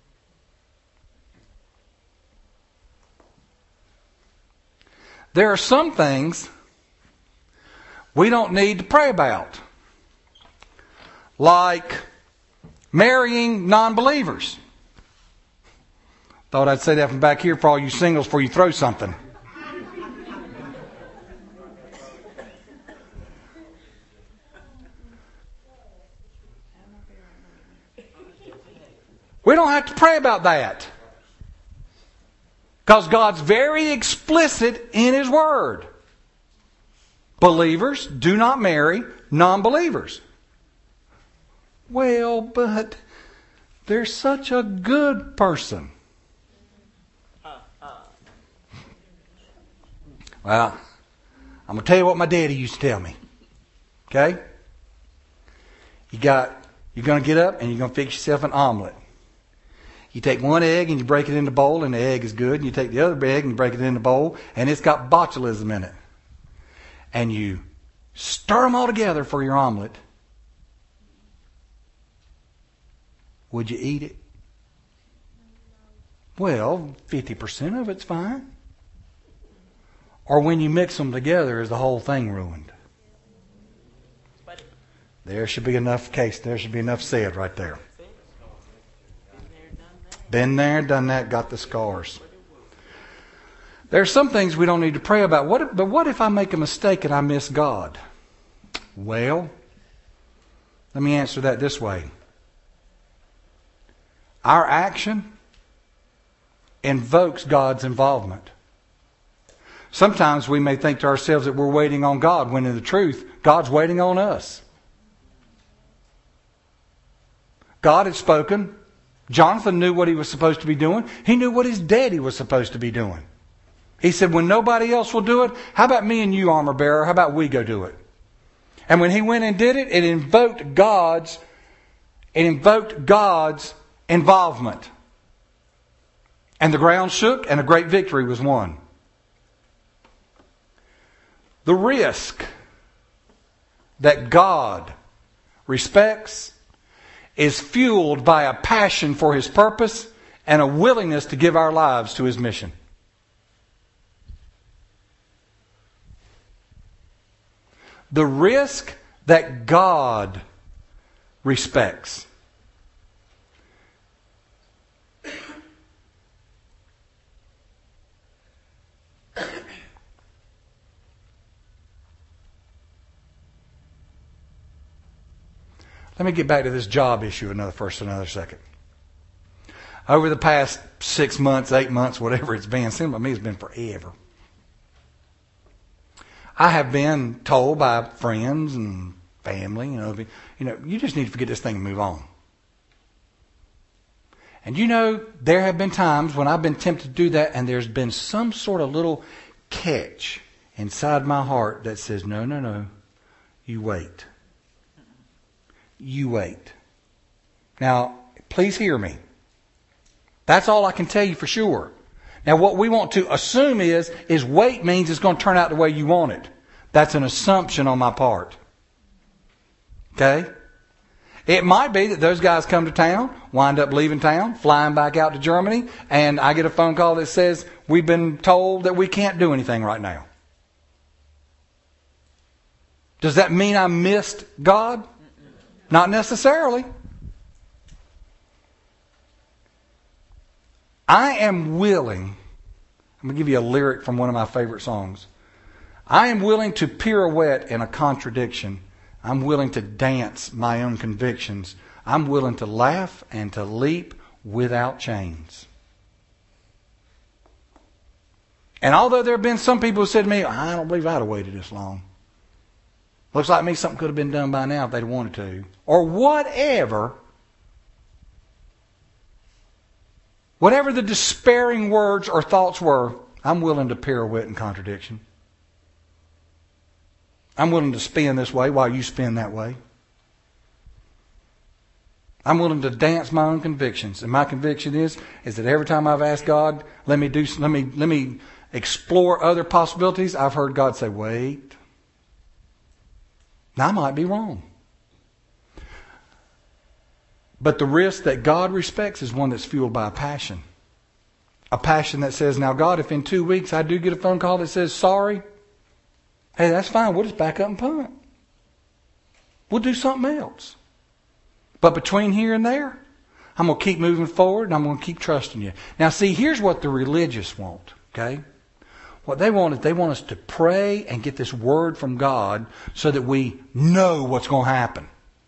There are some things we don't need to pray about. Like marrying non-believers. Thought I'd say that from back here for all you singles before you throw something. We don't have to pray about that. Because God's very explicit in His Word. Believers do not marry non-believers. Well, but they're such a good person. Well, I'm going to tell you what my daddy used to tell me. Okay? You're going to get up and you're going to fix yourself an omelet. You take one egg and you break it in the bowl and the egg is good. And you take the other egg and you break it in the bowl and it's got botulism in it. And you stir them all together for your omelet. Would you eat it? Well, 50% of it's fine. Or when you mix them together, is the whole thing ruined? There should be enough said right there. Been there, done that, got the scars. There's some things we don't need to pray about. But what if I make a mistake and I miss God? Well, let me answer that this way. Our action invokes God's involvement. Sometimes we may think to ourselves that we're waiting on God, when in the truth, God's waiting on us. God had spoken. Jonathan knew what he was supposed to be doing. He knew what his daddy was supposed to be doing. He said, when nobody else will do it, how about me and you, armor bearer? How about we go do it? And when he went and did it, it invoked God's involvement. And the ground shook and a great victory was won. The risk that God respects is fueled by a passion for His purpose and a willingness to give our lives to His mission. The risk that God respects. Let me get back to this job issue for another second. Over the past 6 months, 8 months, whatever it's been, seems to me it's been forever. I have been told by friends and family, you just need to forget this thing and move on. And there have been times when I've been tempted to do that, and there's been some sort of little catch inside my heart that says, no, you wait. You wait. Now, please hear me. That's all I can tell you for sure. Now, what we want to assume is wait means it's going to turn out the way you want it. That's an assumption on my part. Okay? It might be that those guys come to town, wind up leaving town, flying back out to Germany, and I get a phone call that says, we've been told that we can't do anything right now. Does that mean I missed God? Not necessarily. I am willing, I'm going to give you a lyric from one of my favorite songs. I am willing to pirouette in a contradiction. I'm willing to dance my own convictions. I'm willing to laugh and to leap without chains. And although there have been some people who said to me, I don't believe I'd have waited this long. Looks like me something could have been done by now if they'd wanted to. Or whatever the despairing words or thoughts were, I'm willing to pirouette in contradiction. I'm willing to spin this way while you spin that way. I'm willing to dance my own convictions. And my conviction is that every time I've asked God, let me explore other possibilities, I've heard God say, wait. Now, I might be wrong. But the risk that God respects is one that's fueled by a passion. A passion that says, now God, if in 2 weeks I do get a phone call that says, sorry, hey, that's fine. We'll just back up and punt. We'll do something else. But between here and there, I'm going to keep moving forward and I'm going to keep trusting you. Now, see, here's what the religious want, okay? What they want is they want us to pray and get this word from God so that we know what's going to happen.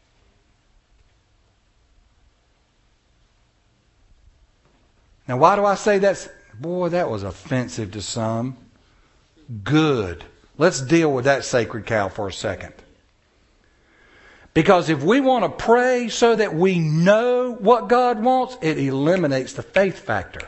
Now, why do I say that? Boy, that was offensive to some. Good. Let's deal with that sacred cow for a second. Because if we want to pray so that we know what God wants, it eliminates the faith factor.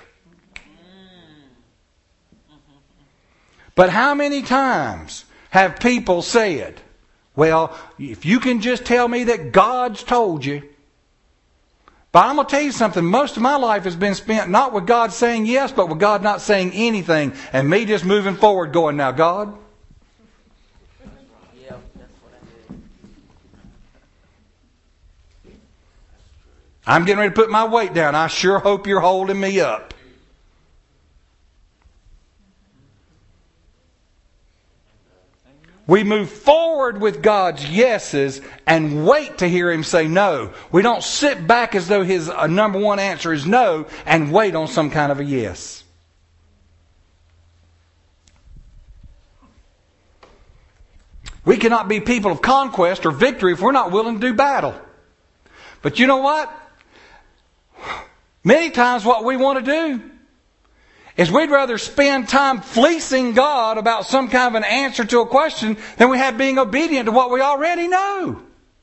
But how many times have people said, well, if you can just tell me that God's told you. But I'm going to tell you something. Most of my life has been spent not with God saying yes, but with God not saying anything. And me just moving forward going, now God. Yeah, that's what I did. I'm getting ready to put my weight down. I sure hope you're holding me up. We move forward forward with God's yeses and wait to hear Him say no. We don't sit back as though His number one answer is no and wait on some kind of a yes. We cannot be people of conquest or victory if we're not willing to do battle. But you know what? Many times what we want to do is we'd rather spend time fleecing God about some kind of an answer to a question than we have being obedient to what we already know.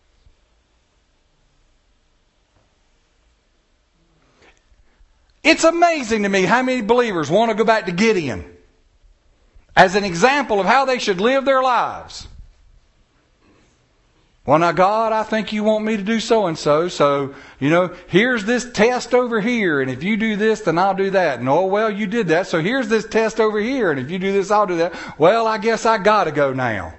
It's amazing to me how many believers want to go back to Gideon as an example of how they should live their lives. Well, now, God, I think you want me to do so-and-so. So, here's this test over here. And if you do this, then I'll do that. And, oh, well, you did that. So here's this test over here. And if you do this, I'll do that. Well, I guess I got to go now.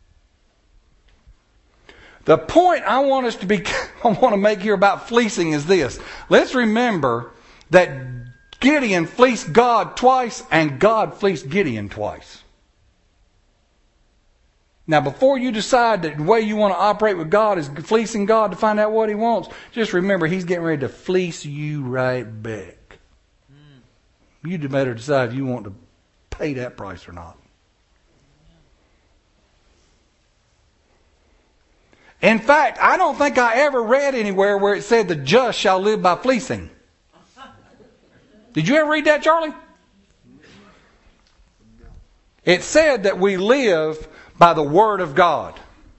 The point I want to make here about fleecing is this. Let's remember that Gideon fleeced God twice and God fleeced Gideon twice. Now, before you decide that the way you want to operate with God is fleecing God to find out what He wants, just remember He's getting ready to fleece you right back. You'd better decide if you want to pay that price or not. In fact, I don't think I ever read anywhere where it said the just shall live by fleecing. Did you ever read that, Charlie? It said that we live by the Word of God.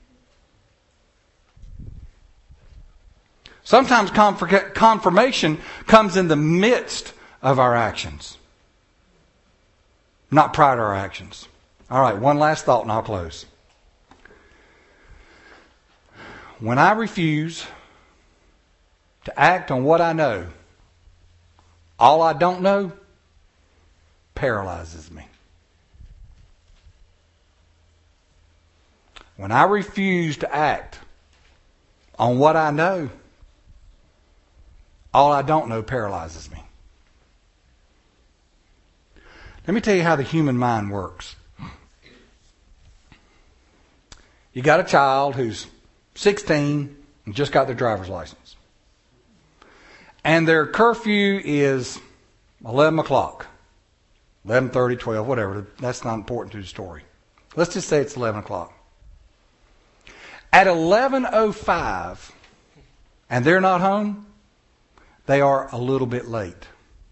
Sometimes confirmation comes in the midst of our actions, not prior to our actions. All right, one last thought and I'll close. When I refuse to act on what I know, all I don't know paralyzes me. When I refuse to act on what I know, all I don't know paralyzes me. Let me tell you how the human mind works. You got a child who's 16 and just got their driver's license. And their curfew is 11 o'clock. 11:30, 12, whatever. That's not important to the story. Let's just say it's 11 o'clock. At 11:05, and they're not home, they are a little bit late.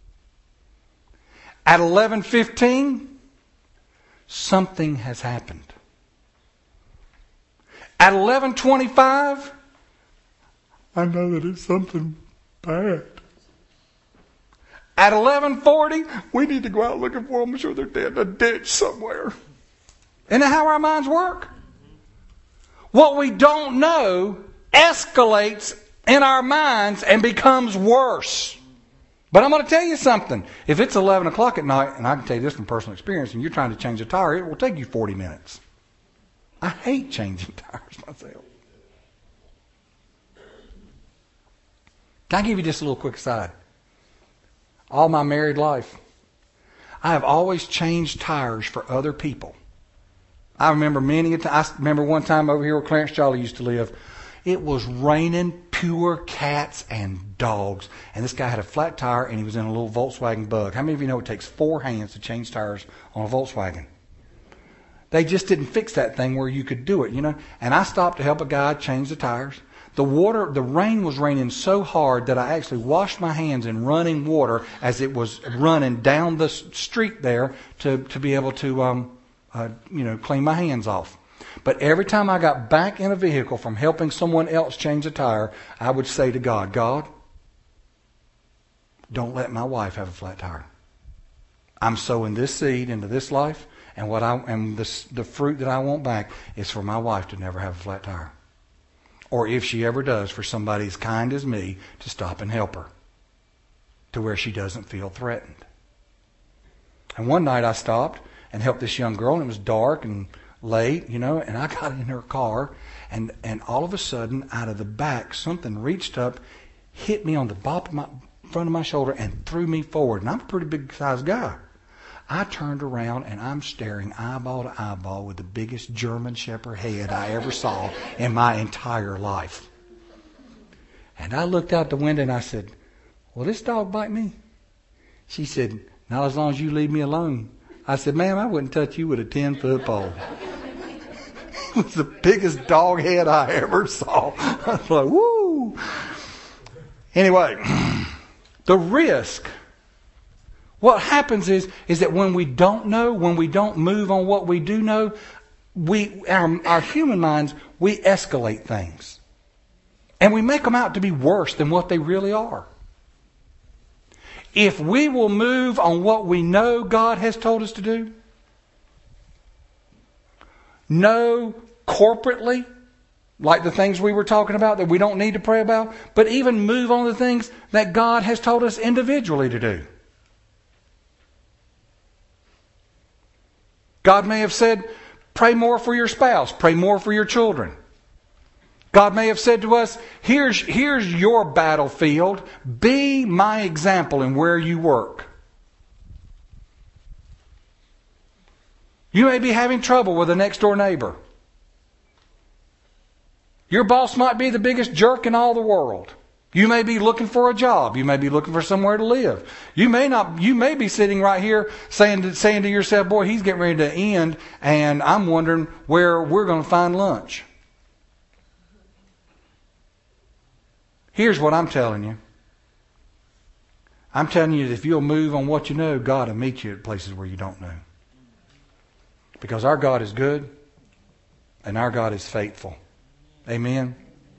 At 11:15, something has happened. At 11:25, I know that it's something bad. At 11:40, we need to go out looking for them. I'm sure they're dead in a ditch somewhere. Isn't that how our minds work? What we don't know escalates in our minds and becomes worse. But I'm going to tell you something. If it's 11 o'clock at night, and I can tell you this from personal experience, and you're trying to change a tire, it will take you 40 minutes. I hate changing tires myself. Can I give you just a little quick aside? All my married life, I have always changed tires for other people. I remember one time over here where Clarence Jolly used to live. It was raining pure cats and dogs. And this guy had a flat tire and he was in a little Volkswagen Bug. How many of you know it takes 4 hands to change tires on a Volkswagen? They just didn't fix that thing where you could do it, And I stopped to help a guy change the tires. The rain was raining so hard that I actually washed my hands in running water as it was running down the street there to be able to clean my hands off. But every time I got back in a vehicle from helping someone else change a tire, I would say to God, God, don't let my wife have a flat tire. I'm sowing this seed into this life, and the fruit that I want back is for my wife to never have a flat tire. Or if she ever does, for somebody as kind as me to stop and help her to where she doesn't feel threatened. And one night I stopped and helped this young girl, and it was dark and late, and I got in her car, and all of a sudden, out of the back, something reached up, hit me on the front of my shoulder, and threw me forward. And I'm a pretty big-sized guy. I turned around and I'm staring eyeball to eyeball with the biggest German Shepherd head I ever saw in my entire life. And I looked out the window and I said, will this dog bite me? She said, not as long as you leave me alone. I said, ma'am, I wouldn't touch you with a 10-foot pole. It was the biggest dog head I ever saw. I was like, woo! Anyway, the risk. What happens is that when we don't know, when we don't move on what we do know, our human minds, we escalate things. And we make them out to be worse than what they really are. If we will move on what we know God has told us to do, know corporately, like the things we were talking about that we don't need to pray about, but even move on the things that God has told us individually to do. God may have said, pray more for your spouse, pray more for your children. God may have said to us, here's your battlefield, be my example in where you work. You may be having trouble with a next door neighbor. Your boss might be the biggest jerk in all the world. You may be looking for a job. You may be looking for somewhere to live. You may be sitting right here saying to yourself, boy, he's getting ready to end, and I'm wondering where we're going to find lunch. Here's what I'm telling you. I'm telling you that if you'll move on what you know, God will meet you at places where you don't know. Because our God is good and our God is faithful. Amen.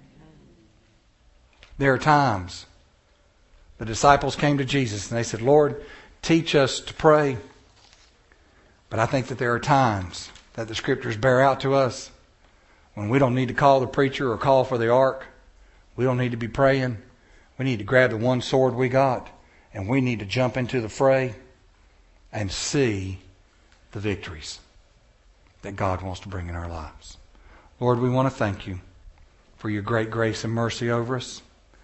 There are times the disciples came to Jesus and they said, Lord, teach us to pray. But I think that there are times that the Scriptures bear out to us when we don't need to call the preacher or call for the ark. We don't need to be praying. We need to grab the one sword we got and we need to jump into the fray and see the victories that God wants to bring in our lives. Lord, we want to thank you for your great grace and mercy over us.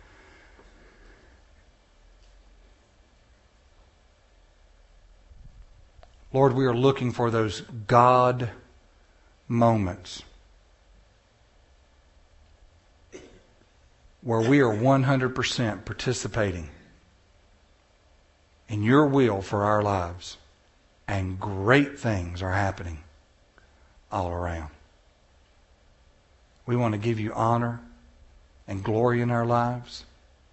Lord, we are looking for those God moments where we are 100% participating in your will for our lives, and great things are happening all around. We want to give you honor and glory in our lives.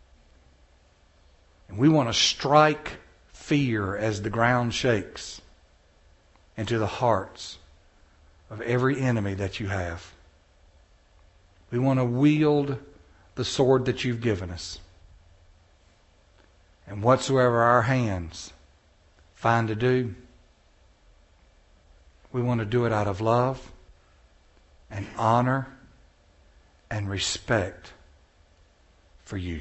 And we want to strike fear as the ground shakes into the hearts of every enemy that you have. We want to wield the sword that you've given us. And whatsoever our hands find to do, we want to do it out of love and honor and respect for you.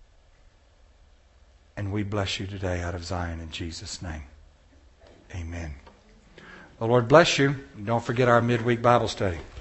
And we bless you today out of Zion in Jesus' name. Amen. The Lord bless you. Don't forget our midweek Bible study.